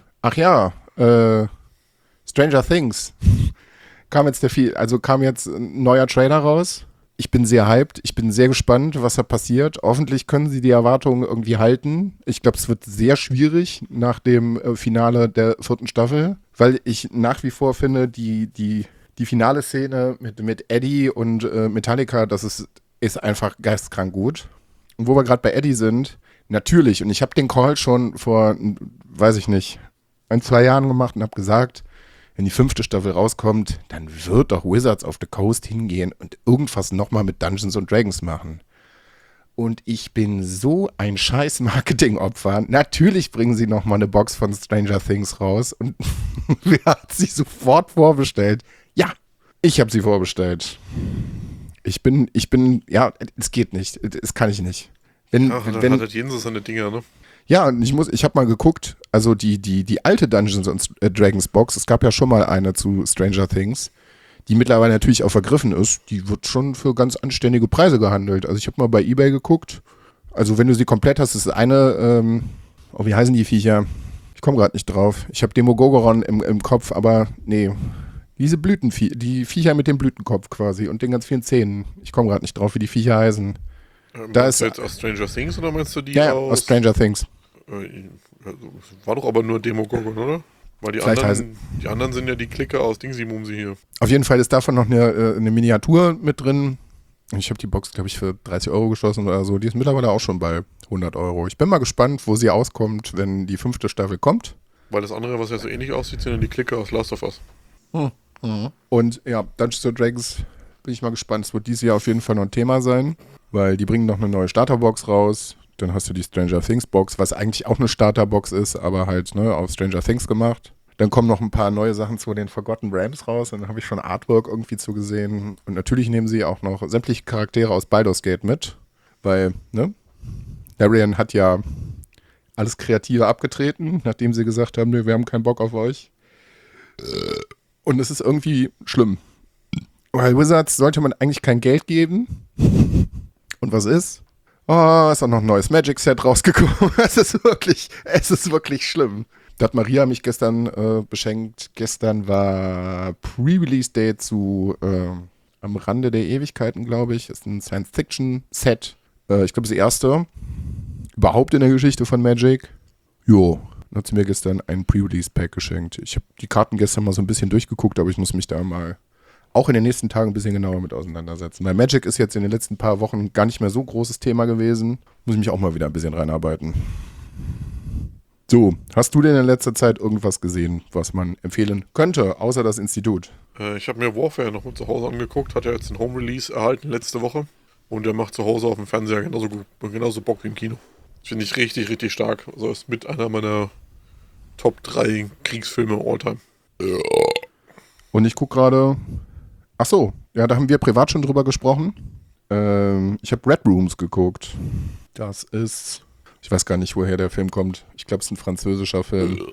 C: Stranger Things. Kam jetzt ein neuer Trailer raus. Ich bin sehr hyped. Ich bin sehr gespannt, was da passiert. Hoffentlich können sie die Erwartungen irgendwie halten. Ich glaube, es wird sehr schwierig nach dem Finale der 4. Staffel, weil ich nach wie vor finde, die finale Szene mit Eddie und Metallica, das ist einfach geisteskrank gut. Und wo wir gerade bei Eddie sind, natürlich, und ich habe den Call schon vor, weiß ich nicht, 1-2 Jahren gemacht und habe gesagt, wenn die 5. Staffel rauskommt, dann wird doch Wizards of the Coast hingehen und irgendwas nochmal mit Dungeons and Dragons machen. Und ich bin so ein scheiß Marketingopfer. Natürlich bringen sie nochmal eine Box von Stranger Things raus. Und wer hat sie sofort vorbestellt? Ja, ich habe sie vorbestellt. Es geht nicht. Es kann ich nicht.
B: Dann hat halt jeden so seine Dinger, ne?
C: Ja, und ich habe mal geguckt, also die alte Dungeons and Dragons Box, es gab ja schon mal eine zu Stranger Things, die mittlerweile natürlich auch vergriffen ist, die wird schon für ganz anständige Preise gehandelt. Also ich habe mal bei eBay geguckt, also wenn du sie komplett hast, ist eine, wie heißen die Viecher? Ich komme gerade nicht drauf. Ich habe Demogorgon im Kopf, aber nee, diese die Viecher mit dem Blütenkopf quasi und den ganz vielen Zähnen. Ich komme gerade nicht drauf, wie die Viecher heißen.
B: Meinst du jetzt aus Stranger Things oder meinst du die
C: aus Stranger Things.
B: War doch aber nur Demogorgon, oder? Weil die anderen sind ja die Klicker aus Dingsi-Mumsi hier.
C: Auf jeden Fall ist davon noch eine Miniatur mit drin. Ich habe die Box, glaube ich, für 30 Euro geschossen oder so. Die ist mittlerweile auch schon bei 100 Euro. Ich bin mal gespannt, wo sie auskommt, wenn die 5. Staffel kommt.
B: Weil das andere, was ja so ähnlich aussieht, sind ja die Klicker aus Last of Us.
C: Und ja, Dungeons & Dragons bin ich mal gespannt. Es wird dieses Jahr auf jeden Fall noch ein Thema sein, weil die bringen noch eine neue Starterbox raus. Dann hast du die Stranger Things Box, was eigentlich auch eine Starterbox ist, aber halt auf Stranger Things gemacht. Dann kommen noch ein paar neue Sachen zu den Forgotten Realms raus und dann habe ich schon Artwork irgendwie zugesehen. Und natürlich nehmen sie auch noch sämtliche Charaktere aus Baldur's Gate mit, weil, Larian hat ja alles Kreative abgetreten, nachdem sie gesagt haben, wir haben keinen Bock auf euch. Und es ist irgendwie schlimm. Weil Wizards sollte man eigentlich kein Geld geben. Und was ist? Oh, ist auch noch ein neues Magic-Set rausgekommen. Es ist wirklich schlimm. Da hat Maria mich gestern beschenkt. Gestern war Pre-Release-Day zu Am Rande der Ewigkeiten, glaube ich. Ist ein Science-Fiction-Set. Ich glaube, das erste überhaupt in der Geschichte von Magic. Jo, dann hat sie mir gestern ein Pre-Release-Pack geschenkt. Ich habe die Karten gestern mal so ein bisschen durchgeguckt, aber ich muss mich da mal auch in den nächsten Tagen ein bisschen genauer mit auseinandersetzen. Weil Magic ist jetzt in den letzten paar Wochen gar nicht mehr so großes Thema gewesen. Muss ich mich auch mal wieder ein bisschen reinarbeiten. So, hast du denn in letzter Zeit irgendwas gesehen, was man empfehlen könnte, außer das Institut?
B: Ich habe mir Warfare noch mal zu Hause angeguckt, hat ja jetzt einen Home-Release erhalten letzte Woche. Und der macht zu Hause auf dem Fernseher genauso Bock wie im Kino. Das finde ich richtig, richtig stark. Also ist mit einer meiner Top 3 Kriegsfilme all-time.
C: Und ich gucke gerade. Ach so, ja, da haben wir privat schon drüber gesprochen. Ich habe Red Rooms geguckt. Das ist, ich weiß gar nicht, woher der Film kommt. Ich glaube, es ist ein französischer Film.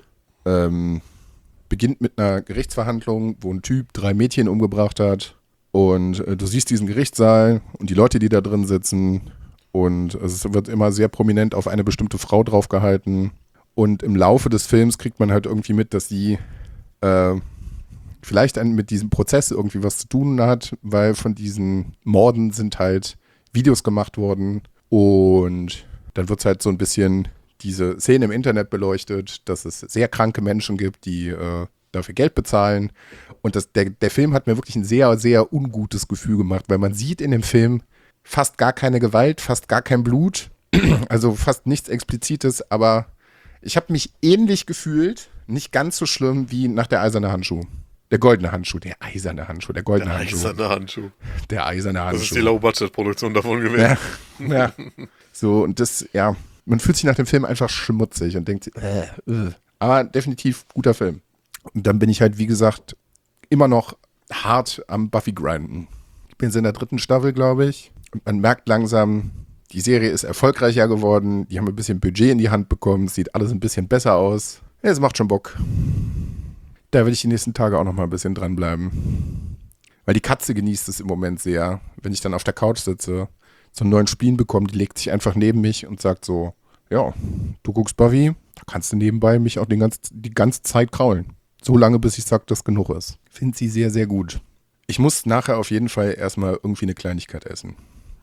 C: Beginnt mit einer Gerichtsverhandlung, wo ein Typ 3 Mädchen umgebracht hat. Und du siehst diesen Gerichtssaal und die Leute, die da drin sitzen. Und es wird immer sehr prominent auf eine bestimmte Frau draufgehalten. Und im Laufe des Films kriegt man halt irgendwie mit, dass sie vielleicht mit diesem Prozess irgendwie was zu tun hat, weil von diesen Morden sind halt Videos gemacht worden. Und dann wird es halt so ein bisschen diese Szene im Internet beleuchtet, dass es sehr kranke Menschen gibt, die dafür Geld bezahlen. Und der Film hat mir wirklich ein sehr, sehr ungutes Gefühl gemacht, weil man sieht in dem Film fast gar keine Gewalt, fast gar kein Blut, also fast nichts Explizites, aber ich habe mich ähnlich gefühlt, nicht ganz so schlimm wie nach der eiserne Handschuh. Der goldene Handschuh, der eiserne Handschuh, der goldene Handschuh.
B: Der eiserne Handschuh.
C: Der eiserne Handschuh.
B: Das ist die Low-Budget-Produktion davon gewesen.
C: Ja. So, und das, ja, man fühlt sich nach dem Film einfach schmutzig und denkt, aber definitiv guter Film. Und dann bin ich halt, wie gesagt, immer noch hart am Buffy grinden. Ich bin jetzt in der 3. Staffel, glaube ich. Und man merkt langsam, die Serie ist erfolgreicher geworden. Die haben ein bisschen Budget in die Hand bekommen. Es sieht alles ein bisschen besser aus. Ja, es macht schon Bock. Da will ich die nächsten Tage auch noch mal ein bisschen dranbleiben. Weil die Katze genießt es im Moment sehr. Wenn ich dann auf der Couch sitze, so einen neuen Spleen bekomme, die legt sich einfach neben mich und sagt so, ja, du guckst Buffy, da kannst du nebenbei mich auch die ganze Zeit kraulen. So lange, bis ich sage, dass genug ist. Finde sie sehr, sehr gut. Ich muss nachher auf jeden Fall erstmal irgendwie eine Kleinigkeit essen.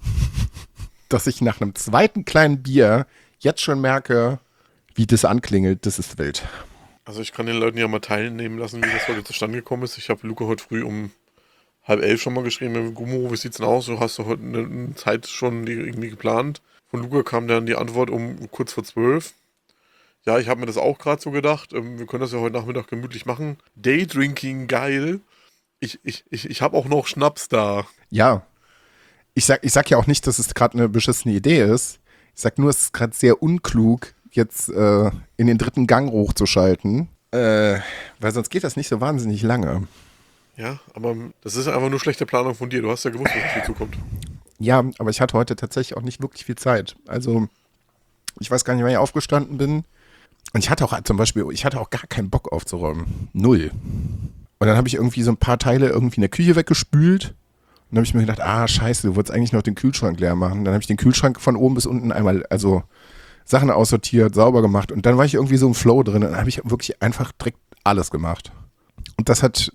C: Dass ich nach einem zweiten kleinen Bier jetzt schon merke, wie das anklingelt, das ist wild.
B: Also ich kann den Leuten ja mal teilnehmen lassen, wie das heute zustande gekommen ist. Ich habe Luca heute früh um 10:30 schon mal geschrieben, Gummo, wie sieht's denn aus? Du hast doch heute eine Zeit schon irgendwie geplant. Von Luca kam dann die Antwort um kurz vor 12. Ja, ich habe mir das auch gerade so gedacht. Wir können das ja heute Nachmittag gemütlich machen. Daydrinking, geil. Ich habe auch noch Schnaps da.
C: Ja. Ich sag ja auch nicht, dass es gerade eine beschissene Idee ist. Ich sag nur, es ist gerade sehr unklug, jetzt in den 3. Gang hochzuschalten. Weil sonst geht das nicht so wahnsinnig lange.
B: Ja, aber das ist einfach nur schlechte Planung von dir. Du hast ja gewusst, was auf dich zukommt.
C: Ja, aber ich hatte heute tatsächlich auch nicht wirklich viel Zeit. Also, ich weiß gar nicht, wann ich aufgestanden bin. Und ich hatte auch gar keinen Bock aufzuräumen. Null. Und dann habe ich irgendwie so ein paar Teile irgendwie in der Küche weggespült. Und dann habe ich mir gedacht, scheiße, du wolltest eigentlich noch den Kühlschrank leer machen. Dann habe ich den Kühlschrank von oben bis unten einmal, also Sachen aussortiert, sauber gemacht. Und dann war ich irgendwie so im Flow drin. Und dann habe ich wirklich einfach direkt alles gemacht. Und das hat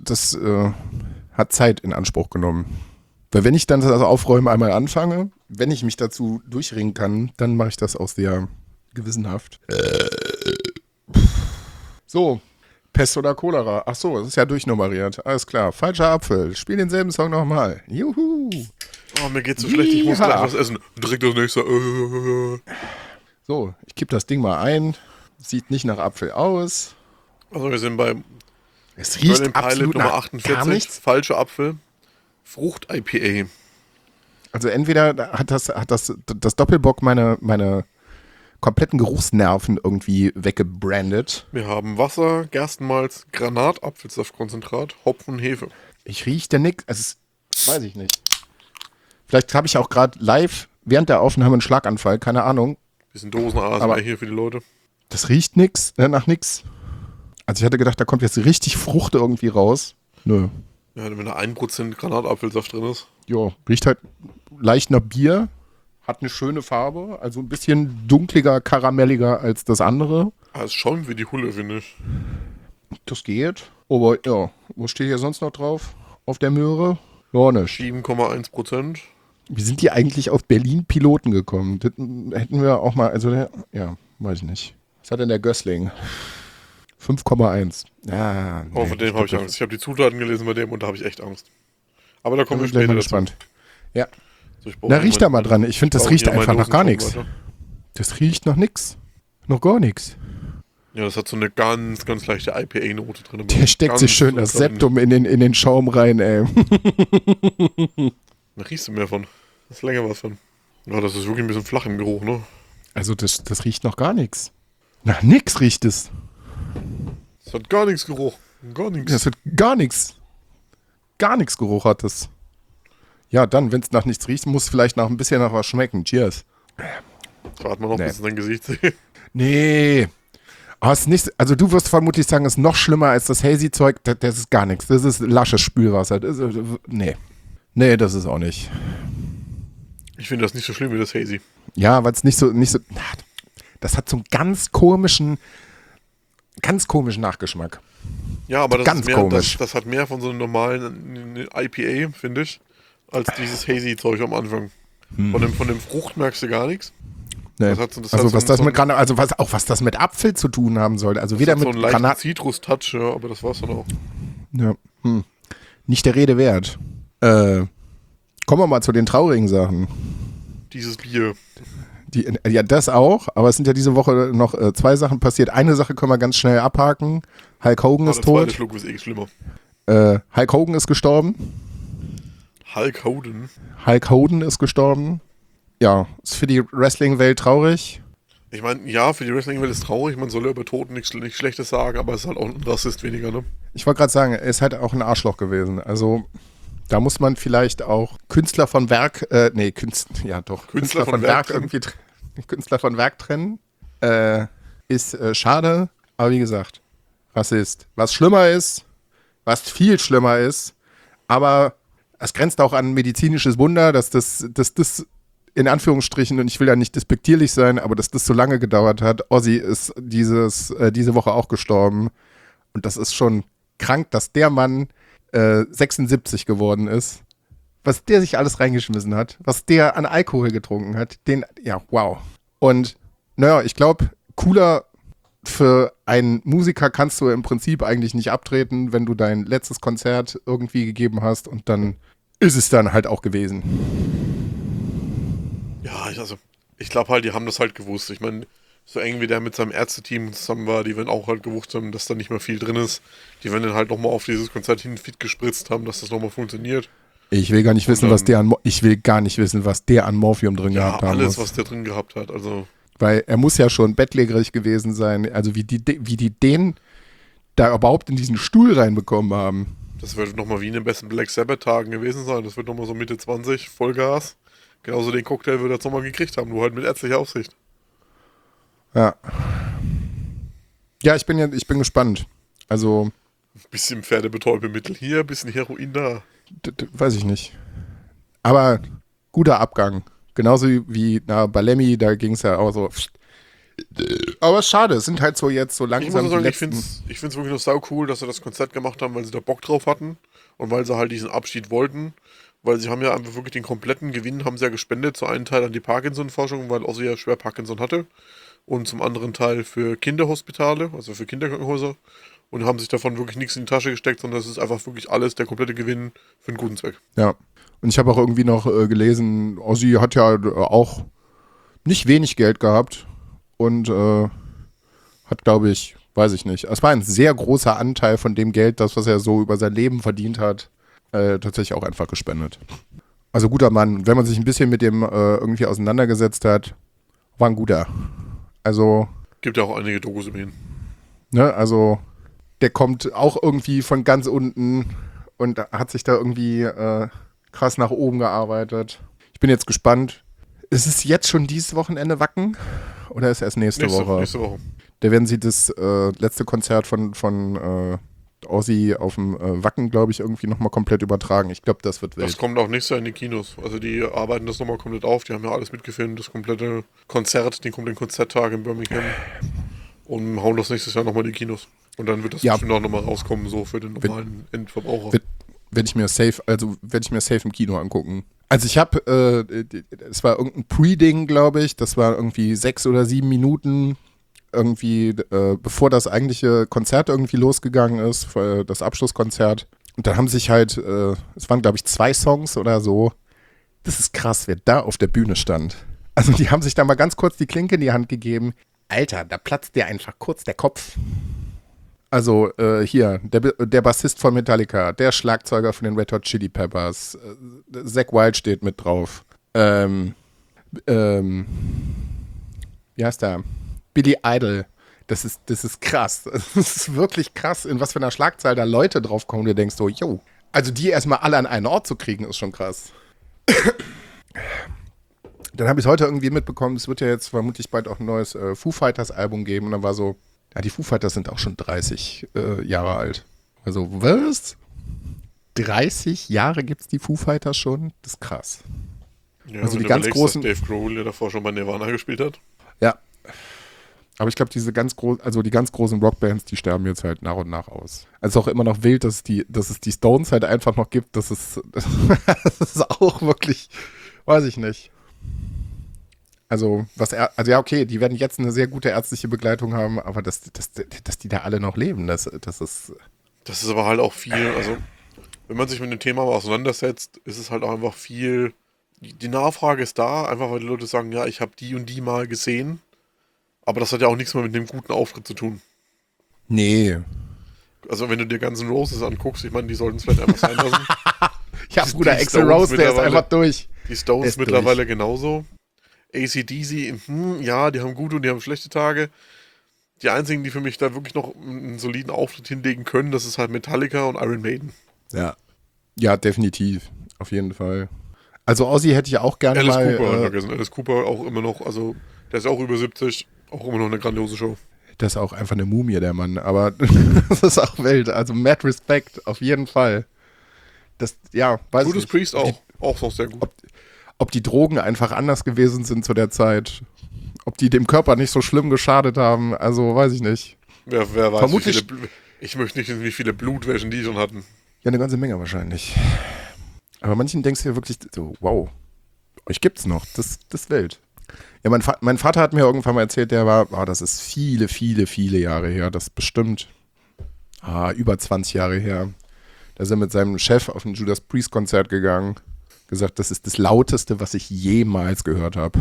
C: Zeit in Anspruch genommen. Weil wenn ich dann das Aufräumen einmal anfange, wenn ich mich dazu durchringen kann, dann mache ich das auch sehr gewissenhaft. So, Pest oder Cholera. Ach so, das ist ja durchnummeriert. Alles klar, falscher Apfel. Spiel denselben Song nochmal. Juhu.
B: Oh, mir geht's so schlecht, ich muss gleich was essen. Direkt das nächste.
C: So, ich kipp das Ding mal ein. Sieht nicht nach Apfel aus.
B: Also wir sind bei
C: Es riecht
B: Berlin
C: absolut
B: Pilot Nummer
C: nach
B: 48,
C: gar nichts.
B: falscher Apfel, Frucht-IPA.
C: Also entweder hat das Doppelbock meine kompletten Geruchsnerven irgendwie weggebrandet.
B: Wir haben Wasser, Gerstenmalz, Granatapfelsaftkonzentrat, Hopfen, Hefe.
C: Ich rieche da nix. Also, weiß ich nicht. Vielleicht habe ich auch gerade live während der Aufnahme einen Schlaganfall, keine Ahnung.
B: Bisschen Dosen-ASMR
C: Aber-
B: hier für die Leute.
C: Das riecht nach nix. Also ich hatte gedacht, da kommt jetzt richtig Frucht irgendwie raus. Nö.
B: Ja, wenn da 1% Granatapfelsaft drin ist.
C: Jo, riecht halt leicht nach Bier. Hat eine schöne Farbe, also ein bisschen dunkliger, karamelliger als das andere.
B: Ah, es schäumt wie die Hulle, finde ich.
C: Das geht. Aber ja, wo steht hier sonst noch drauf? Auf der Möhre? Ja, nicht.
B: 7,1%.
C: Wie sind die eigentlich auf Berlin-Piloten gekommen? Das hätten wir auch mal, also ja, weiß ich nicht. Was hat denn der Gößling? 5,1. Ah,
B: Oh, von dem habe ich Angst. Ich habe die Zutaten gelesen bei dem und da habe ich echt Angst. Aber da kommen wir
C: bin gleich
B: später
C: mal
B: dazu.
C: gespannt. Ja.
B: So, ich brauche
C: Na, riecht da mal dran. Ich finde, das riecht
B: hier
C: einfach
B: meine
C: nach gar
B: Dosen
C: nichts.
B: schon weiter.
C: Das riecht nach nix. Noch gar nichts.
B: Ja, das hat so eine ganz, ganz leichte IPA-Note drin.
C: Der steckt sich schön das Septum in den Schaum rein, ey.
B: Da riechst du mehr von. Das ist länger was von. Ja, das ist wirklich ein bisschen flach im Geruch, ne?
C: Also das riecht noch gar nichts. Nach nix riecht es.
B: Das hat gar nichts Geruch. Gar nichts.
C: Das hat gar nichts. Gar nichts Geruch hat es. Ja, dann, wenn es nach nichts riecht, muss es vielleicht nach ein bisschen nach was schmecken. Cheers.
B: Warte mal noch,
C: Nee.
B: bis ich dein Gesicht sehe.
C: Nee. Aber es ist nicht, also du wirst vermutlich sagen, es ist noch schlimmer als das Hazy-Zeug. Das ist gar nichts. Das ist lasches Spülwasser. Nee. Nee, das ist auch nicht.
B: Ich finde das nicht so schlimm wie das Hazy.
C: Ja, weil es nicht so. Das hat so einen ganz komischen Nachgeschmack.
B: Ja, aber das,
C: Ganz
B: ist mehr,
C: komisch.
B: das hat mehr von so einem normalen IPA, finde ich, als dieses Hazy-Zeug am Anfang. Von dem Frucht merkst du gar nichts.
C: Nee.
B: Das hat so
C: also was das
B: so
C: mit was das mit Apfel zu tun haben soll. Also
B: das
C: weder
B: hat so
C: mit
B: einen leichten
C: Granat.
B: Zitrus-Touch, ja, aber das war's dann auch.
C: Ja. Nicht der Rede wert. Kommen wir mal zu den traurigen Sachen.
B: Dieses Bier.
C: Ja, das auch, aber es sind ja diese Woche noch 2 Sachen passiert. Eine Sache können wir ganz schnell abhaken. Hulk Hogan ist
B: Der zweite
C: tot.
B: Schluck ist eh schlimmer.
C: Hulk Hogan ist gestorben.
B: Hulk Hogan.
C: Hulk Hogan ist gestorben. Ja, ist für die Wrestling-Welt traurig.
B: Ich meine, ja, für die Wrestling-Welt ist traurig. Man soll ja über Toten nichts Schlechtes sagen, aber es ist halt auch ein Rassist weniger, ne?
C: Ich wollte gerade sagen, er ist halt auch ein Arschloch gewesen. Also da muss man vielleicht auch Künstler von Werk, Künstler von Werk irgendwie Künstler von Werk trennen. Ist schade, aber wie gesagt, Rassist. Was viel schlimmer ist, aber es grenzt auch an medizinisches Wunder, dass das in Anführungsstrichen, und ich will ja nicht despektierlich sein, aber dass das so lange gedauert hat. Ozzy ist diese Woche auch gestorben. Und das ist schon krank, dass der Mann 76 geworden ist. Was der sich alles reingeschmissen hat, was der an Alkohol getrunken hat, wow. Und naja, ich glaube, cooler für einen Musiker kannst du im Prinzip eigentlich nicht abtreten, wenn du dein letztes Konzert irgendwie gegeben hast und dann ist es dann halt auch gewesen.
B: Ja, ich glaube halt, die haben das halt gewusst. Ich meine, so eng wie der mit seinem Ärzteteam zusammen war, die werden auch halt gewusst haben, dass da nicht mehr viel drin ist. Die werden dann halt nochmal auf dieses Konzert hin fit gespritzt haben, dass das nochmal funktioniert.
C: Ich will gar nicht wissen, was der an Morphium drin
B: Ja,
C: gehabt haben
B: alles,
C: muss.
B: was der drin gehabt hat. Also,
C: Weil er muss ja schon bettlägerig gewesen sein. Also wie die den da überhaupt in diesen Stuhl reinbekommen haben.
B: das wird nochmal wie in den besten Black Sabbath-Tagen gewesen sein. Das wird nochmal so Mitte 20, Vollgas. Genauso den Cocktail wird er jetzt nochmal gekriegt haben, nur halt mit ärztlicher Aufsicht.
C: Ja. Ja, ich bin gespannt. Also,
B: Bisschen Pferdebetäubelmittel hier, bisschen Heroin da.
C: weiß ich nicht. Aber guter Abgang. Genauso wie bei Lemmy, da ging es ja auch so. Aber es ist schade, es sind halt so jetzt so
B: Ich muss
C: langsam
B: auch sagen,
C: die
B: ich finde es wirklich noch sau cool, dass sie das Konzert gemacht haben, weil sie da Bock drauf hatten und weil sie halt diesen Abschied wollten. Weil sie haben ja einfach wirklich den kompletten Gewinn haben sie ja gespendet. Zu einem Teil an die Parkinson-Forschung, weil Ozzy ja schwer Parkinson hatte. Und zum anderen Teil für Kinderhospitale, also für Kinderkrankenhäuser. Und haben sich davon wirklich nichts in die Tasche gesteckt, sondern das ist einfach wirklich alles, der komplette Gewinn für einen guten Zweck.
C: Ja. Und ich habe auch irgendwie noch gelesen, Ozzy hat ja auch nicht wenig Geld gehabt und hat, glaube ich, weiß ich nicht. Es war ein sehr großer Anteil von dem Geld, das, was er so über sein Leben verdient hat, tatsächlich auch einfach gespendet. Also guter Mann. Wenn man sich ein bisschen mit dem irgendwie auseinandergesetzt hat, war ein guter. Also,
B: Gibt ja auch einige Dokus über ihn.
C: ne, also der kommt auch irgendwie von ganz unten und hat sich da irgendwie krass nach oben gearbeitet. Ich bin jetzt gespannt. Ist es jetzt schon dieses Wochenende Wacken? Oder ist es erst nächste Woche?
B: Nächste Woche.
C: Da werden sie das letzte Konzert von Ozzy auf dem Wacken, glaube ich, irgendwie nochmal komplett übertragen. Ich glaube, das wird wild.
B: Das kommt auch nächstes Jahr in die Kinos. Also die arbeiten das nochmal komplett auf. Die haben ja alles mitgefilmt, das komplette Konzert, den kompletten Konzerttag in Birmingham. Und hauen das nächstes Jahr nochmal in die Kinos. Und dann wird das bestimmt auch nochmal rauskommen, so für den normalen Endverbraucher.
C: Werde ich mir safe im Kino angucken. Also ich habe, es war irgendein Pre-Ding, glaube ich, das war irgendwie 6 oder 7 Minuten irgendwie, bevor das eigentliche Konzert irgendwie losgegangen ist, das Abschlusskonzert. Und da haben sich halt, es waren glaube ich 2 Songs oder so. Das ist krass, wer da auf der Bühne stand. Also die haben sich da mal ganz kurz die Klinke in die Hand gegeben. Alter, da platzt dir einfach kurz der Kopf. Also hier, der Bassist von Metallica, der Schlagzeuger von den Red Hot Chili Peppers, Zakk Wylde steht mit drauf. Wie heißt der? Billy Idol. Das ist krass. Das ist wirklich krass, in was für einer Schlagzahl da Leute draufkommen. Du denkst so, yo. Also die erstmal alle an einen Ort zu kriegen, ist schon krass. Dann habe ich heute irgendwie mitbekommen, es wird ja jetzt vermutlich bald auch ein neues Foo Fighters Album geben. Und dann war so, ja, die Foo Fighters sind auch schon 30 Jahre alt. Also, was? 30 Jahre gibt's die Foo Fighters schon? Das ist krass.
B: Ja,
C: also
B: wenn
C: die
B: du
C: ganz
B: überlegst,
C: großen.
B: dass Dave Grohl, der davor schon bei Nirvana gespielt hat.
C: Ja. Aber ich glaube, die ganz großen Rockbands, die sterben jetzt halt nach und nach aus. Also auch immer noch wild, dass es die Stones halt einfach noch gibt. Das ist auch wirklich, weiß ich nicht. Also ja, okay, die werden jetzt eine sehr gute ärztliche Begleitung haben, aber dass die da alle noch leben, das ist.
B: Das ist aber halt auch viel, also wenn man sich mit dem Thema mal auseinandersetzt, ist es halt auch einfach viel, die Nachfrage ist da, einfach weil die Leute sagen, ja, ich habe die und die mal gesehen, aber das hat ja auch nichts mehr mit einem guten Auftritt zu tun.
C: Nee.
B: Also wenn du dir Guns N' Roses anguckst, ich meine, die sollten es vielleicht einfach sein lassen.
C: Ja, Bruder, Axl Rose, der ist einfach durch.
B: Die Stones mittlerweile genauso. AC/DC, ja, die haben gute und die haben schlechte Tage. Die einzigen, die für mich da wirklich noch einen soliden Auftritt hinlegen können, das ist halt Metallica und Iron Maiden.
C: Ja. Ja, definitiv. Auf jeden Fall. Also Ozzy hätte ich auch gerne
B: Alice
C: mal.
B: Cooper, vergessen. Alice Cooper auch immer noch, also der ist auch über 70, auch immer noch eine grandiose Show.
C: Das ist auch einfach eine Mumie, der Mann. Aber das ist auch wild. Also mad respect, auf jeden Fall. Das, ja, weiß
B: Judas
C: ich
B: Priest auch. Auch noch sehr gut.
C: Ob die Drogen einfach anders gewesen sind zu der Zeit. Ob die dem Körper nicht so schlimm geschadet haben. Also, weiß ich nicht.
B: Wer weiß,
C: Vermutlich,
B: ich möchte nicht wissen, wie viele Blutwäschen die schon hatten.
C: Ja, eine ganze Menge wahrscheinlich. Aber manchen denkst du ja wirklich so, wow, euch gibt's noch. Das ist wild. Ja, mein Vater hat mir irgendwann mal erzählt, der war, das ist viele, viele, viele Jahre her. Das ist bestimmt über 20 Jahre her. Da ist er mit seinem Chef auf ein Judas Priest Konzert gegangen. Gesagt, das ist das Lauteste, was ich jemals gehört habe.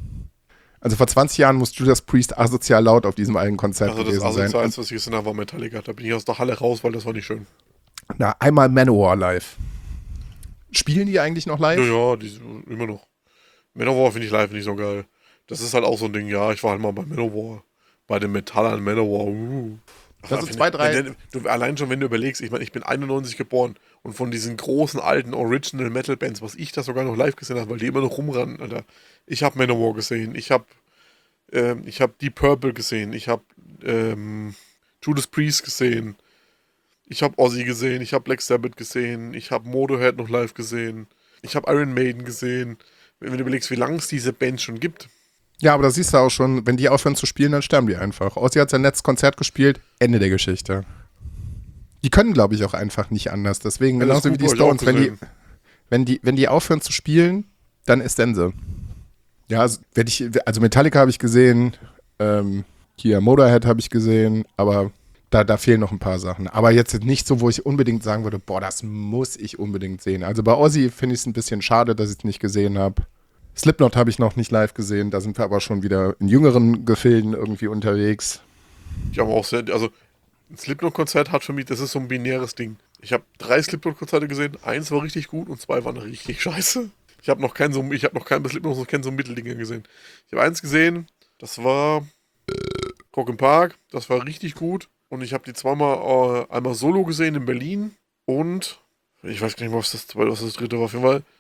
C: Also vor 20 Jahren muss Judas Priest asozial laut auf diesem einen Konzert gewesen sein. Also das
B: Asozialste, was ich gesehen habe, war Metallica. Da bin ich aus der Halle raus, weil das war nicht schön.
C: Na, einmal Manowar live. Spielen die eigentlich noch live?
B: Ja, die immer noch. Manowar finde ich live nicht so geil. Das ist halt auch so ein Ding, ja, ich war halt mal bei Manowar. Bei den Metallern Manowar.
C: Das ist 2, 3.
B: Allein schon, wenn du überlegst, ich meine, ich bin 91 geboren und von diesen großen alten Original Metal Bands, was ich da sogar noch live gesehen habe, weil die immer noch rumrennen, Alter. Ich habe Manowar gesehen, ich habe Deep Purple gesehen, ich habe Judas Priest gesehen, ich habe Ozzy gesehen, ich habe Black Sabbath gesehen, ich habe Motorhead noch live gesehen, ich habe Iron Maiden gesehen. Wenn du überlegst, wie lange es diese Band schon gibt.
C: Ja, aber da siehst du auch schon, wenn die aufhören zu spielen, dann sterben die einfach. Ozzy hat sein letztes Konzert gespielt, Ende der Geschichte. Die können, glaube ich, auch einfach nicht anders. Deswegen, genauso wie die Stones, wenn die aufhören zu spielen, dann ist Sense. Ja, also Metallica habe ich gesehen, hier Motorhead habe ich gesehen, aber da fehlen noch ein paar Sachen. Aber jetzt nicht so, wo ich unbedingt sagen würde, boah, das muss ich unbedingt sehen. Also bei Ozzy finde ich es ein bisschen schade, dass ich es nicht gesehen habe. Slipknot habe ich noch nicht live gesehen, da sind wir aber schon wieder in jüngeren Gefilden irgendwie unterwegs.
B: Ich habe auch also ein Slipknot-Konzert hat für mich, das ist so ein binäres Ding. Ich habe 3 Slipknot-Konzerte gesehen, 1 war richtig gut und 2 waren richtig scheiße. Ich habe noch kein bei Slipknot noch kein so Mitteldinger gesehen. Ich habe 1 gesehen, das war Rock im Park, das war richtig gut. Und ich habe die zweimal einmal solo gesehen in Berlin und ich weiß gar nicht mehr, was das dritte war. Auf jeden Fall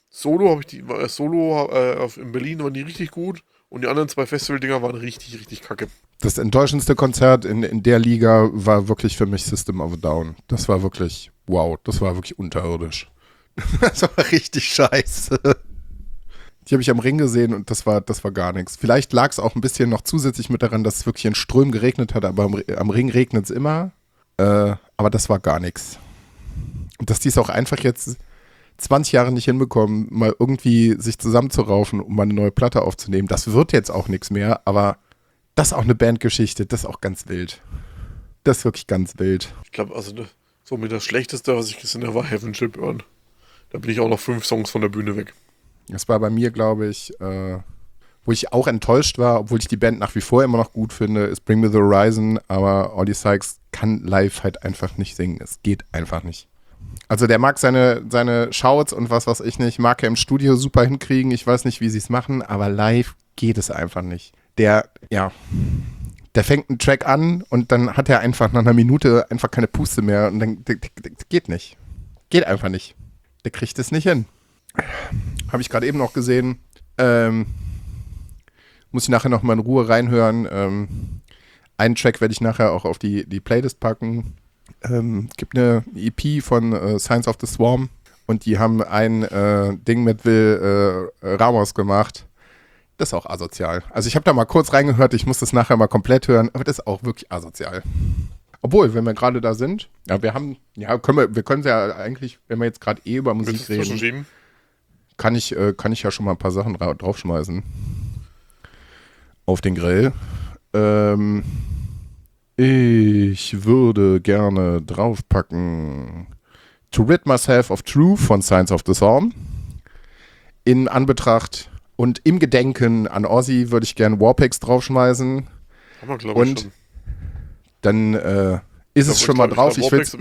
B: In Berlin waren die richtig gut und die anderen 2 Festival-Dinger waren richtig, richtig kacke.
C: Das enttäuschendste Konzert in der Liga war wirklich für mich System of a Down. Das war wirklich, wow, das war wirklich unterirdisch. Das war richtig scheiße. Die habe ich am Ring gesehen und das war gar nichts. Vielleicht lag es auch ein bisschen noch zusätzlich mit daran, dass es wirklich in Strömen geregnet hat, aber am Ring regnet es immer. Aber das war gar nichts. Und dass die es auch einfach jetzt 20 Jahre nicht hinbekommen, mal irgendwie sich zusammenzuraufen, um mal eine neue Platte aufzunehmen, das wird jetzt auch nichts mehr, aber das ist auch eine Bandgeschichte, das ist auch ganz wild. Das ist wirklich ganz wild.
B: Ich glaube, also so mit das Schlechteste, was ich gesehen habe, war Heaven Shall Burn. Da bin ich auch noch 5 Songs von der Bühne weg.
C: Das war bei mir, glaube ich, wo ich auch enttäuscht war, obwohl ich die Band nach wie vor immer noch gut finde, ist Bring Me The Horizon, aber Ollie Sykes kann live halt einfach nicht singen. Es geht einfach nicht. Also der mag seine Shouts und was weiß ich nicht, mag er im Studio super hinkriegen. Ich weiß nicht, wie sie es machen, aber live geht es einfach nicht. Der fängt einen Track an und dann hat er einfach nach einer Minute einfach keine Puste mehr und dann geht nicht. Geht einfach nicht. Der kriegt es nicht hin. Habe ich gerade eben noch gesehen. Muss ich nachher noch mal in Ruhe reinhören. Einen Track werde ich nachher auch auf die Playlist packen. Gibt eine EP von Signs of the Swarm und die haben ein Ding mit Will Ramos gemacht. Das ist auch asozial. Also ich habe da mal kurz reingehört, ich muss das nachher mal komplett hören, aber das ist auch wirklich asozial. Obwohl, wenn wir gerade da sind, ja, wir können ja eigentlich, wenn wir jetzt gerade über Musik reden, kann ich ja schon mal ein paar Sachen draufschmeißen. Auf den Grill. Ich würde gerne draufpacken To Rid Myself of Truth von Signs of the Swarm. In Anbetracht und im Gedenken an Ozzy würde ich gerne Warpix draufschmeißen.
B: Haben wir, glaube ich, schon.
C: Dann ist es schon mal drauf. Ich will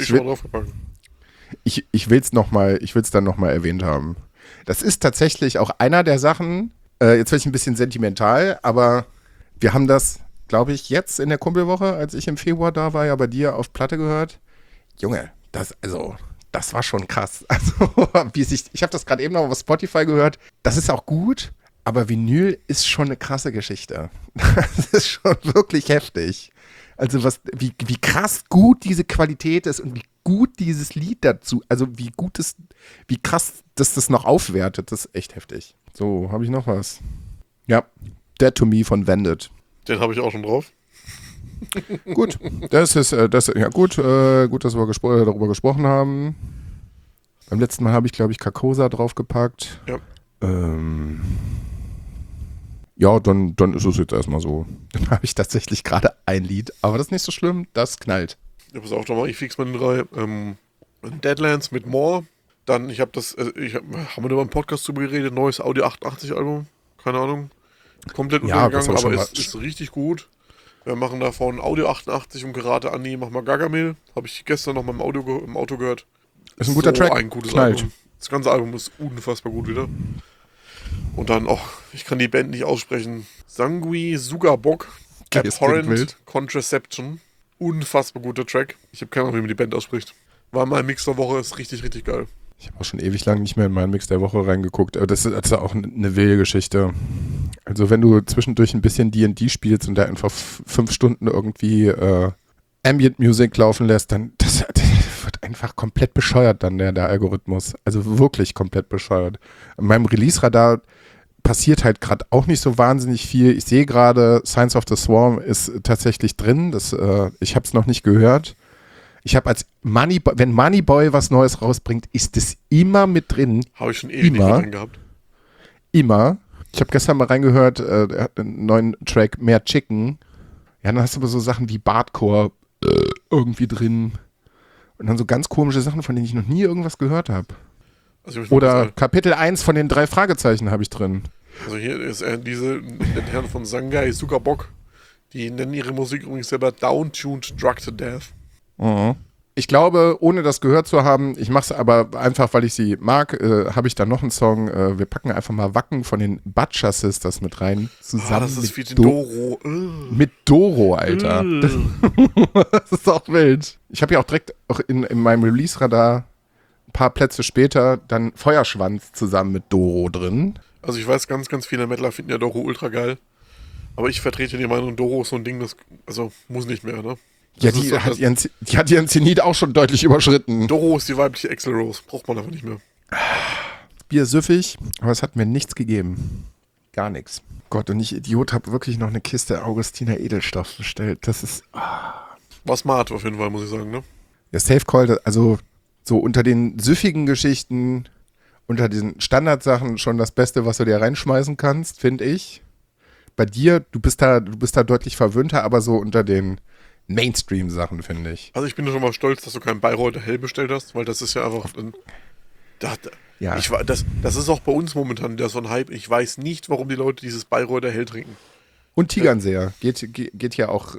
C: es dann nochmal erwähnt haben. Das ist tatsächlich auch einer der Sachen, jetzt werde ich ein bisschen sentimental, aber wir haben das, glaube ich, jetzt in der Kumpelwoche, als ich im Februar da war, ja bei dir auf Platte gehört. Junge, das war schon krass. Also, ich habe das gerade eben noch auf Spotify gehört. Das ist auch gut, aber Vinyl ist schon eine krasse Geschichte. Das ist schon wirklich heftig. Also wie krass gut diese Qualität ist und wie gut dieses Lied dazu, also wie krass das noch aufwertet, das ist echt heftig. So, habe ich noch was? Ja, Dead to Me von Vended.
B: Den habe ich auch schon drauf.
C: Gut, gut, dass wir darüber gesprochen haben. Beim letzten Mal habe ich, glaube ich, Carcosa draufgepackt.
B: Ja.
C: Ja, dann ist es jetzt erstmal so. Dann habe ich tatsächlich gerade ein Lied, aber das ist nicht so schlimm, das knallt.
B: Ja, pass auf, doch mal, ich fix mal den 3. Deadlands mit More. Dann, haben wir da mal im Podcast drüber geredet, neues Audio 88 Album, keine Ahnung. Komplett untergegangen, aber ist richtig gut. Wir machen davon Audio 88 und Karate Anni, mach mal Gargamel. Habe ich gestern noch mal im Auto gehört.
C: Ist ein guter Track.
B: Ein gutes
C: knallt.
B: Album. Das ganze Album ist unfassbar gut wieder. Und dann auch, ich kann die Band nicht aussprechen, Sangui Sugabok, Abhorrent Contraception. Unfassbar guter Track. Ich habe keine Ahnung, wie man die Band ausspricht. War mal ein Mix der Woche, ist richtig, richtig geil.
C: Ich habe auch schon ewig lang nicht mehr in meinen Mix der Woche reingeguckt, aber das ist auch eine wilde Geschichte. Also wenn du zwischendurch ein bisschen D&D spielst und da einfach 5 Stunden irgendwie Ambient Music laufen lässt, dann das wird einfach komplett bescheuert dann der Algorithmus. Also wirklich komplett bescheuert. In meinem Release-Radar passiert halt gerade auch nicht so wahnsinnig viel. Ich sehe gerade, Signs of the Swarm ist tatsächlich drin. Ich habe es noch nicht gehört. Ich habe wenn Moneyboy was Neues rausbringt, ist es immer mit drin.
B: Habe ich schon ewig nicht drin gehabt.
C: Immer. Ich habe gestern mal reingehört, er hat einen neuen Track, Mehr Chicken. Ja, dann hast du aber so Sachen wie Bardcore irgendwie drin. Und dann so ganz komische Sachen, von denen ich noch nie irgendwas gehört habe. Also oder Kapitel 1 von den 3 Fragezeichen habe ich drin.
B: Also hier ist den Herren von Sangui Sugabok. Die nennen ihre Musik übrigens selber Down-Tuned Drug to Death.
C: Mhm. Ich glaube, ohne das gehört zu haben, ich mache es aber einfach, weil ich sie mag, habe ich da noch einen Song. Wir packen einfach mal Wacken von den Butcher Sisters mit rein. Zusammen
B: das ist mit Doro.
C: Mit Doro, Alter. Das ist auch wild. Ich habe ja auch direkt auch in meinem Release-Radar ein paar Plätze später dann Feuerschwanz zusammen mit Doro drin.
B: Also ich weiß, ganz, ganz viele Mettler finden ja Doro ultra geil. Aber ich vertrete die Meinung, Doro ist so ein Ding, das muss nicht mehr, ne?
C: Ja, die hat ihren Zenit auch schon deutlich überschritten.
B: Doro ist die weibliche Axl Rose. Braucht man einfach nicht mehr.
C: Bier süffig, aber es hat mir nichts gegeben. Gar nichts. Gott, und ich Idiot habe wirklich noch eine Kiste Augustiner Edelstoff bestellt. Das ist...
B: War smart auf jeden Fall, muss ich sagen, ne?
C: Ja, Safe Call, also so unter den süffigen Geschichten, unter diesen Standardsachen schon das Beste, was du dir reinschmeißen kannst, finde ich. Bei dir, du bist da deutlich verwöhnter, aber so unter den Mainstream-Sachen, finde ich.
B: Also ich bin schon mal stolz, dass du keinen Bayreuther Hell bestellt hast, weil das ist ja einfach...
C: Ja.
B: Das ist auch bei uns momentan so ein Hype. Ich weiß nicht, warum die Leute dieses Bayreuther Hell trinken.
C: Und Tegernseher. Geht ja auch...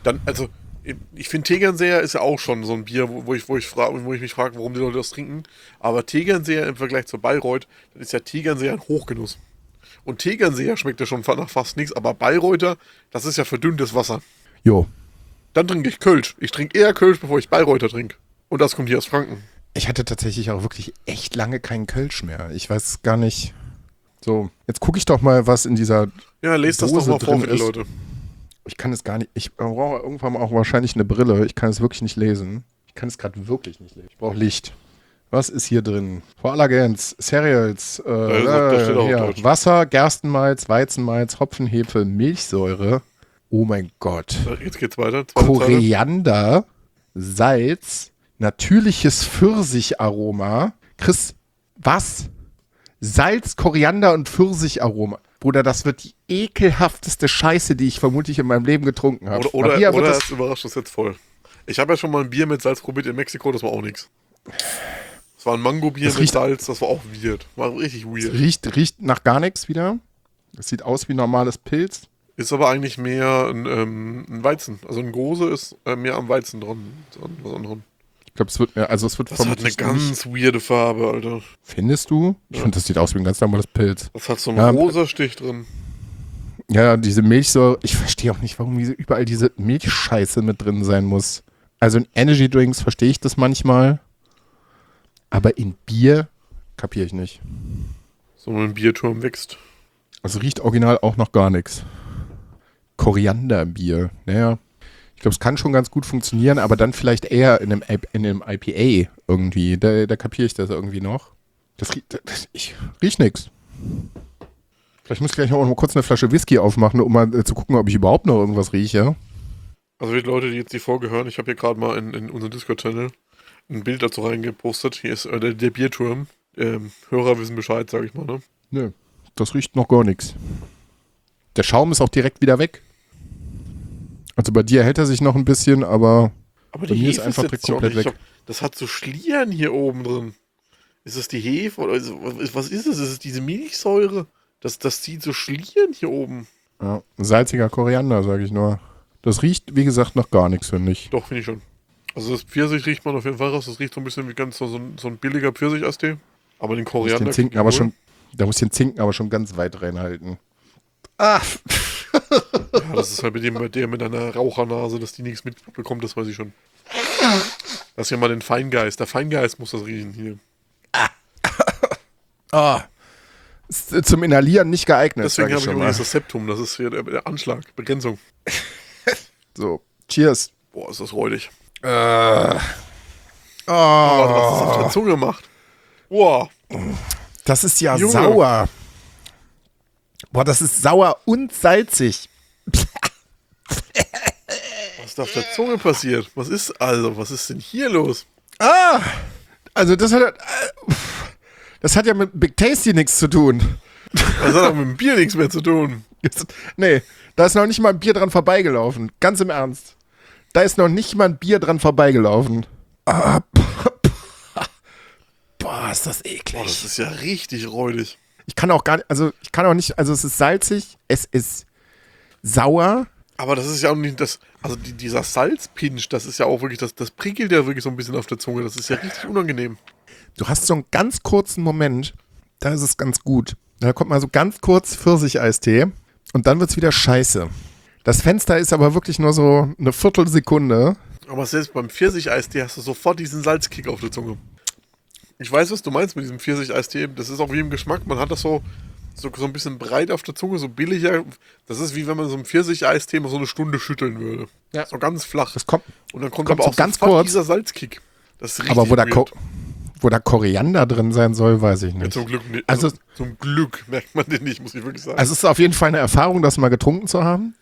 B: Ich finde, Tegernseher ist ja auch schon so ein Bier, wo ich mich frage, warum die Leute das trinken. Aber Tegernseher im Vergleich zu Bayreuth, dann ist ja Tegernseher ein Hochgenuss. Und Tegernseher schmeckt ja schon nach fast nichts, aber Bayreuther, das ist ja verdünntes Wasser.
C: Jo.
B: Dann trinke ich Kölsch. Ich trinke eher Kölsch, bevor ich Bayreuther trinke. Und das kommt hier aus Franken.
C: Ich hatte tatsächlich auch wirklich echt lange keinen Kölsch mehr. Ich weiß gar nicht. So, jetzt gucke ich doch mal, was in dieser
B: Ja, lest das doch
C: Dose
B: mal vor für die
C: ist.
B: Leute.
C: Ich kann es gar nicht. Ich brauche irgendwann mal auch wahrscheinlich eine Brille. Ich kann es wirklich nicht lesen. Ich kann es gerade wirklich nicht lesen. Ich brauche Licht. Was ist hier drin? Vorlagens, Cereals,
B: da steht auch Deutsch.
C: Wasser, Gerstenmalz, Weizenmalz, Hopfenhefe, Milchsäure. Oh mein Gott.
B: Jetzt geht's weiter. Zweite Zeile.
C: Koriander, Salz, natürliches Pfirsicharoma. Chris, was? Salz, Koriander und Pfirsicharoma. Bruder, das wird die ekelhafteste Scheiße, die ich vermutlich in meinem Leben getrunken habe.
B: Oder es überrascht uns jetzt voll. Ich habe ja schon mal ein Bier mit Salz probiert in Mexiko, das war auch nichts. Das war ein Mango-Bier mit Salz, das war auch weird. War richtig weird.
C: Riecht nach gar nichts wieder. Es sieht aus wie normales Pilz.
B: Ist aber eigentlich mehr ein Weizen. Also ein Gose ist mehr am Weizen dran. Was anderem.
C: Ich glaube, es wird
B: Das hat eine ganz weirde Farbe, Alter.
C: Findest du? Ich finde, das sieht aus wie ein ganz normales Pilz.
B: Das hat so einen rosa Stich drin.
C: Ja, diese Milchsäure. Ich verstehe auch nicht, warum überall diese Milchscheiße mit drin sein muss. Also in Energy Drinks verstehe ich das manchmal. Aber in Bier kapiere ich nicht.
B: So ein Bierturm wächst.
C: Also riecht original auch noch gar nichts. Korianderbier. Naja, ich glaube, es kann schon ganz gut funktionieren, aber dann vielleicht eher in einem IPA irgendwie. Da kapiere ich das irgendwie noch. Ich riech nix. Vielleicht muss ich gleich noch mal kurz eine Flasche Whisky aufmachen, um mal zu gucken, ob ich überhaupt noch irgendwas rieche.
B: Also für die Leute, die jetzt die Folge hören, ich habe hier gerade mal in unseren Discord-Channel ein Bild dazu reingepostet. Hier ist der Bierturm. Hörer wissen Bescheid, sage ich mal, ne?
C: Nö, das riecht noch gar nichts. Der Schaum ist auch direkt wieder weg. Also bei dir hält er sich noch ein bisschen, aber
B: bei
C: mir ist
B: Hefe
C: einfach direkt komplett weg.
B: Das hat so Schlieren hier oben drin. Ist es die Hefe oder was ist es? Ist es diese Milchsäure? Das zieht so Schlieren hier oben.
C: Ja, salziger Koriander, sage ich nur. Das riecht, wie gesagt, noch gar nichts, finde ich.
B: Doch, finde ich schon. Also das Pfirsich riecht man auf jeden Fall raus. Das riecht so ein bisschen wie ganz so ein billiger Pfirsich-Eistee. Aber den Koriander... Da muss ich den Zinken aber schon ganz weit reinhalten. Ah! Ja, das ist halt bei der mit einer Rauchernase, dass die nichts mitbekommt, das weiß ich schon. Das ist ja mal den Feingeist. Der Feingeist muss das riechen hier.
C: Ist zum Inhalieren nicht geeignet.
B: Deswegen habe ich übrigens das Septum. Das ist hier der Anschlag, Begrenzung.
C: So, cheers.
B: Boah, ist das räudig.
C: Was
B: was das auf der Zunge macht. Boah.
C: Das ist ja
B: Junge.
C: sauer. Boah, das ist sauer und salzig.
B: Was ist da auf der Zunge passiert? Was ist denn hier los?
C: Also das hat ja mit Big Tasty nichts zu tun.
B: Das hat auch mit dem Bier nichts mehr zu tun.
C: Nee, da ist noch nicht mal ein Bier dran vorbeigelaufen. Ganz im Ernst. Da ist noch nicht mal ein Bier dran vorbeigelaufen. Boah, ist das eklig.
B: Boah, das ist ja richtig räudig.
C: Ich kann auch es ist salzig, es ist sauer.
B: Aber das ist ja auch nicht das, also dieser Salzpinch, das ist ja auch wirklich, das prickelt ja wirklich so ein bisschen auf der Zunge. Das ist ja richtig unangenehm.
C: Du hast so einen ganz kurzen Moment, da ist es ganz gut. Da kommt mal so ganz kurz Pfirsicheistee und dann wird's wieder scheiße. Das Fenster ist aber wirklich nur so eine Viertelsekunde.
B: Aber selbst beim Pfirsicheistee hast du sofort diesen Salzkick auf der Zunge. Ich weiß, was du meinst mit diesem Pfirsich-Eistee. Das ist auch wie im Geschmack. Man hat das so ein bisschen breit auf der Zunge, so billiger. Das ist wie wenn man so einen Pfirsich-Eistee mal so eine Stunde schütteln würde.
C: Ja.
B: So ganz flach.
C: Das kommt,
B: Und dann kommt
C: kommt
B: aber
C: so
B: auch
C: ganz
B: sofort
C: kurz.
B: dieser Salzkick. Das ist richtig
C: aber
B: weird.
C: wo da Koriander drin sein soll, weiß ich
B: Ja,
C: nicht.
B: zum Glück nicht.
C: Also-
B: Zum Glück merkt man den nicht, muss ich wirklich sagen.
C: Also es ist auf jeden Fall eine Erfahrung, das mal getrunken zu haben.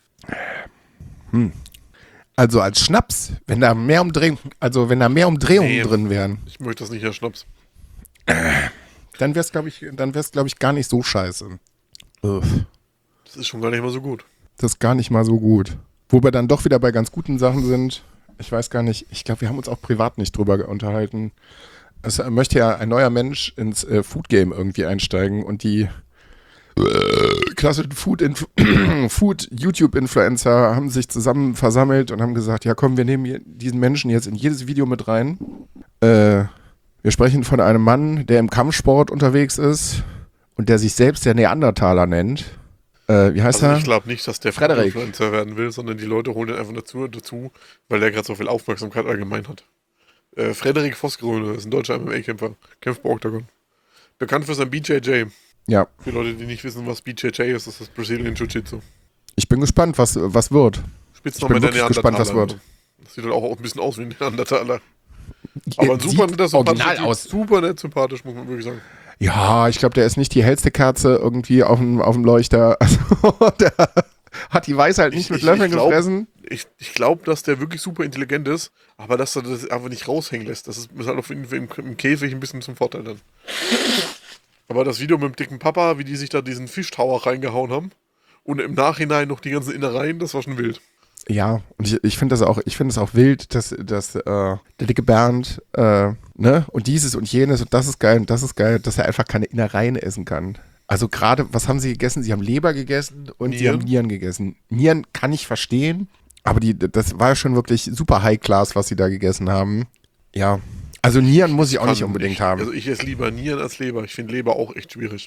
C: Also als Schnaps, wenn da mehr Umdrehungen
B: Nee.
C: drin wären,
B: Ich möchte das nicht, Herr Schnaps.
C: dann wär's, glaube ich, gar nicht so scheiße. Uff.
B: Das ist schon gar nicht mal so gut.
C: Das ist gar nicht mal so gut. Wo wir dann doch wieder bei ganz guten Sachen sind. Ich weiß gar nicht, ich glaube, wir haben uns auch privat nicht drüber unterhalten. Es möchte ja ein neuer Mensch ins Food Game irgendwie einsteigen und die klassischen Food-YouTube-Influencer haben sich zusammen versammelt und haben gesagt, ja komm, wir nehmen diesen Menschen jetzt in jedes Video mit rein. Wir sprechen von einem Mann, der im Kampfsport unterwegs ist und der sich selbst der Neandertaler nennt. Wie heißt
B: Also
C: er?
B: ich glaube nicht, dass der
C: Frederik.
B: Influencer werden will, sondern die Leute holen ihn einfach dazu, weil der gerade so viel Aufmerksamkeit allgemein hat. Frederik Vosgröne ist ein deutscher MMA-Kämpfer, kämpft bei Octagon. Bekannt für sein BJJ.
C: Ja,
B: Für Leute, die nicht wissen, was BJJ ist, das ist Brazilian Jiu-Jitsu.
C: ich bin gespannt, was wird.
B: Spitzname
C: Ich bin
B: der
C: wirklich gespannt, was
B: Neandertaler.
C: wird.
B: Das sieht halt auch ein bisschen aus wie ein Neandertaler. Aber ein super netter,
C: original
B: sympathisch,
C: aus.
B: super nett sympathisch, muss man wirklich sagen.
C: Ja, ich glaube, der ist nicht die hellste Kerze irgendwie auf dem Leuchter. Also, der hat die Weisheit nicht mit Löffeln gefressen.
B: Ich glaube, dass der wirklich super intelligent ist, aber dass er das einfach nicht raushängen lässt. Das ist halt auf jeden Fall im Käfig ein bisschen zum Vorteil dann. Aber das Video mit dem dicken Papa, wie die sich da diesen Fischtower reingehauen haben und im Nachhinein noch die ganzen Innereien, das war schon wild.
C: Ja, und ich finde das auch wild, dass der dicke Bernd, ne, und dieses und jenes und das ist geil, dass er einfach keine Innereien essen kann. Also gerade, was haben sie gegessen? Sie haben Leber gegessen und sie haben Nieren gegessen. Nieren kann ich verstehen, aber das war ja schon wirklich super High Class, was sie da gegessen haben. Ja, also Nieren muss ich auch nicht unbedingt haben.
B: Also ich esse lieber Nieren als Leber. Ich finde Leber auch echt schwierig.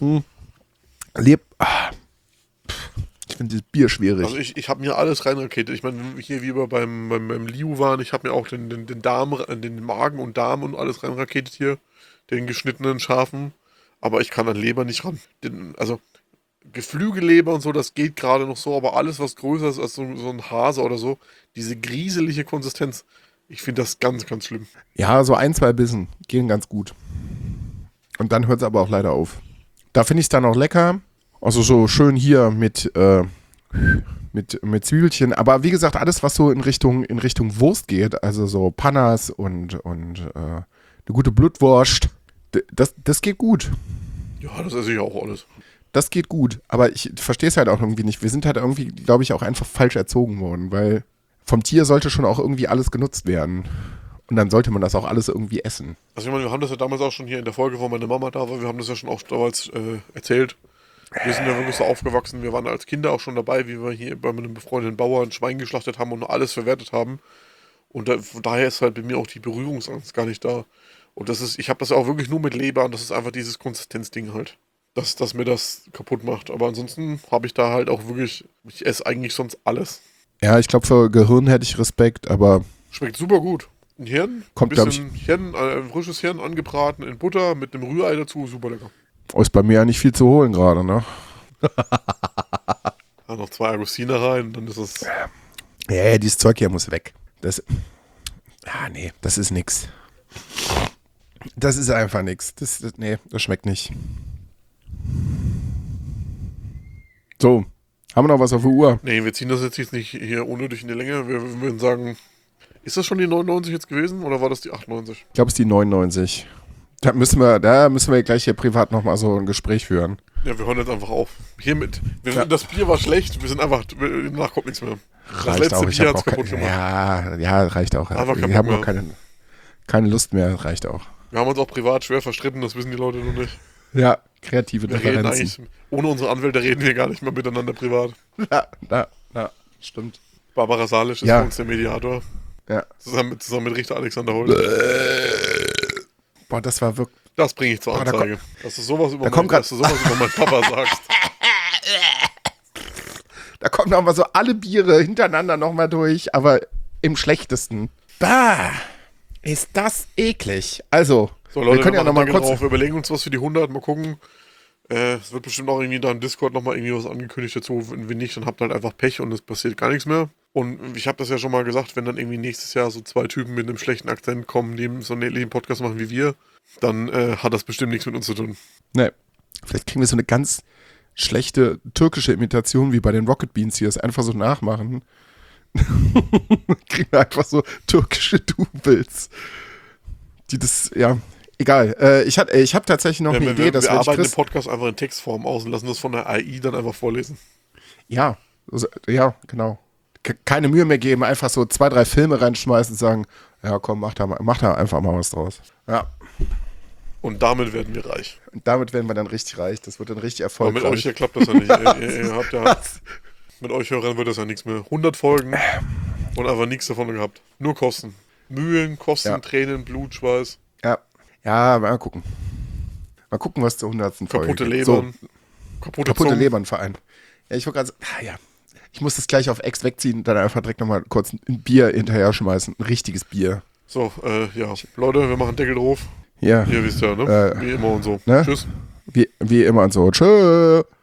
C: Ich finde das Bier schwierig.
B: Also ich habe mir alles reinraketet. Ich meine, hier wie wir beim Liu waren, ich habe mir auch den Darm, den Magen und Darm und alles reinraketet hier. Den geschnittenen Schafen. Aber ich kann an Leber nicht ran. Also Geflügelleber und so, das geht gerade noch so, aber alles, was größer ist als so ein Hase oder so, diese grieselige Konsistenz, ich finde das ganz, ganz schlimm.
C: Ja, so 1, 2 Bissen gehen ganz gut. Und dann hört es aber auch leider auf. Da finde ich es dann auch lecker. Also so schön hier mit Zwiebelchen. Aber wie gesagt, alles, was so in Richtung Wurst geht, also so Pannas und eine gute Blutwurst, das geht gut.
B: Ja, das esse ich auch alles.
C: Das geht gut. Aber ich verstehe es halt auch irgendwie nicht. Wir sind halt irgendwie, glaube ich, auch einfach falsch erzogen worden, weil vom Tier sollte schon auch irgendwie alles genutzt werden. Und dann sollte man das auch alles irgendwie essen.
B: Also ich meine, wir haben das ja damals auch schon hier in der Folge, wo meine Mama da war, wir haben das ja schon auch damals erzählt. Wir sind ja wirklich so aufgewachsen, wir waren als Kinder auch schon dabei, wie wir hier bei einem befreundeten Bauer ein Schwein geschlachtet haben und alles verwertet haben. Und von daher ist halt bei mir auch die Berührungsangst gar nicht da. Und ich habe das auch wirklich nur mit Leber und das ist einfach dieses Konsistenzding halt, dass mir das kaputt macht. Aber ansonsten habe ich da halt auch wirklich, ich esse eigentlich sonst alles.
C: Ja, ich glaube, für Gehirn hätte ich Respekt, aber
B: Schmeckt super gut. Ein Hirn,
C: Kommt,
B: ein bisschen Hirn, frisches Hirn angebraten in Butter mit einem Rührei dazu, super lecker.
C: ist bei mir ja nicht viel zu holen gerade, ne?
B: Ja, noch 2 Agostiner rein, dann ist es.
C: Ja, dieses Zeug hier muss weg. Das ist nix. Das ist einfach nix. Das schmeckt nicht. So, haben wir noch was auf der Uhr?
B: Nee, wir ziehen das jetzt nicht hier unnötig in die Länge. Wir würden sagen, ist das schon die 99 jetzt gewesen oder war das die 98?
C: Ich glaube, es ist die 99. Da müssen wir gleich hier privat nochmal so ein Gespräch führen.
B: Ja, wir hören jetzt einfach auf. Hiermit. Das Bier war schlecht, wir sind einfach, danach kommt nichts mehr. Das
C: Reicht
B: letzte
C: auch. Ich
B: Bier
C: habe
B: hat's kaputt gemacht.
C: ja, reicht auch.
B: Einfach
C: Ich habe auch keine Lust mehr, reicht auch.
B: Wir haben uns auch privat schwer verstritten, das wissen die Leute noch nicht.
C: Ja, kreative
B: Wir reden
C: Differenzen.
B: eigentlich, ohne unsere Anwälte reden wir gar nicht mehr miteinander privat.
C: Ja, stimmt.
B: Barbara Salisch ist
C: Ja.
B: für uns der Mediator.
C: Ja.
B: Zusammen mit Richter Alexander Holt.
C: Boah, das war wirklich.
B: Das bringe ich zur
C: Oh, da
B: Anzeige. Dass du sowas über
C: kommt
B: meinen Papa sagst.
C: Da kommen nochmal so alle Biere hintereinander nochmal durch, aber im schlechtesten. Bah, ist das eklig. Also,
B: So, Leute,
C: wir können ja
B: machen
C: noch mal
B: Deckel
C: kurz.
B: drauf. Wir überlegen uns was für die 100, mal gucken. Es wird bestimmt auch irgendwie da im Discord nochmal irgendwie was angekündigt dazu. Wenn nicht, dann habt ihr halt einfach Pech und es passiert gar nichts mehr. Und ich habe das ja schon mal gesagt, wenn dann irgendwie nächstes Jahr so 2 Typen mit einem schlechten Akzent kommen, die so einen ähnlichen Podcast machen wie wir, dann hat das bestimmt nichts mit uns zu tun.
C: Ne, vielleicht kriegen wir so eine ganz schlechte türkische Imitation wie bei den Rocket Beans hier, das einfach so nachmachen. Kriegen wir einfach so türkische Doubles. Die das, ja, egal. Ich hab tatsächlich noch eine Idee, dass
B: wir
C: wenn ich
B: arbeiten den
C: Chris,
B: Podcast einfach in Textform aus und lassen das von der AI dann einfach vorlesen.
C: ja, genau. Keine Mühe mehr geben, einfach so 2, 3 Filme reinschmeißen und sagen, ja komm, mach da einfach mal was draus. Ja,
B: Und damit werden wir reich.
C: und damit werden wir dann richtig reich. Das wird dann richtig
B: Aber
C: erfolgreich.
B: mit euch hier klappt das ja nicht. ihr habt ja, mit euch Hörern wird das ja nichts mehr. 100 Folgen und einfach nichts davon gehabt. Nur Kosten. Mühen, Kosten,
C: Ja.
B: Tränen, Blut, Schweiß.
C: Ja, mal gucken. Mal gucken, was zur 100. Folge
B: Kaputte
C: gibt.
B: Lebern.
C: So,
B: Kaputte
C: kaputte
B: Zungen.
C: Lebernverein. Ja, ich wollte gerade sagen, ja. Ich muss das gleich auf Ex wegziehen und dann einfach direkt nochmal kurz ein Bier hinterher schmeißen. Ein richtiges Bier.
B: So, ja. Leute, wir machen Deckel drauf.
C: Ja,
B: Ihr wisst ja, ne? Wie immer und so.
C: ne?
B: Tschüss.
C: wie immer und so. Tschö.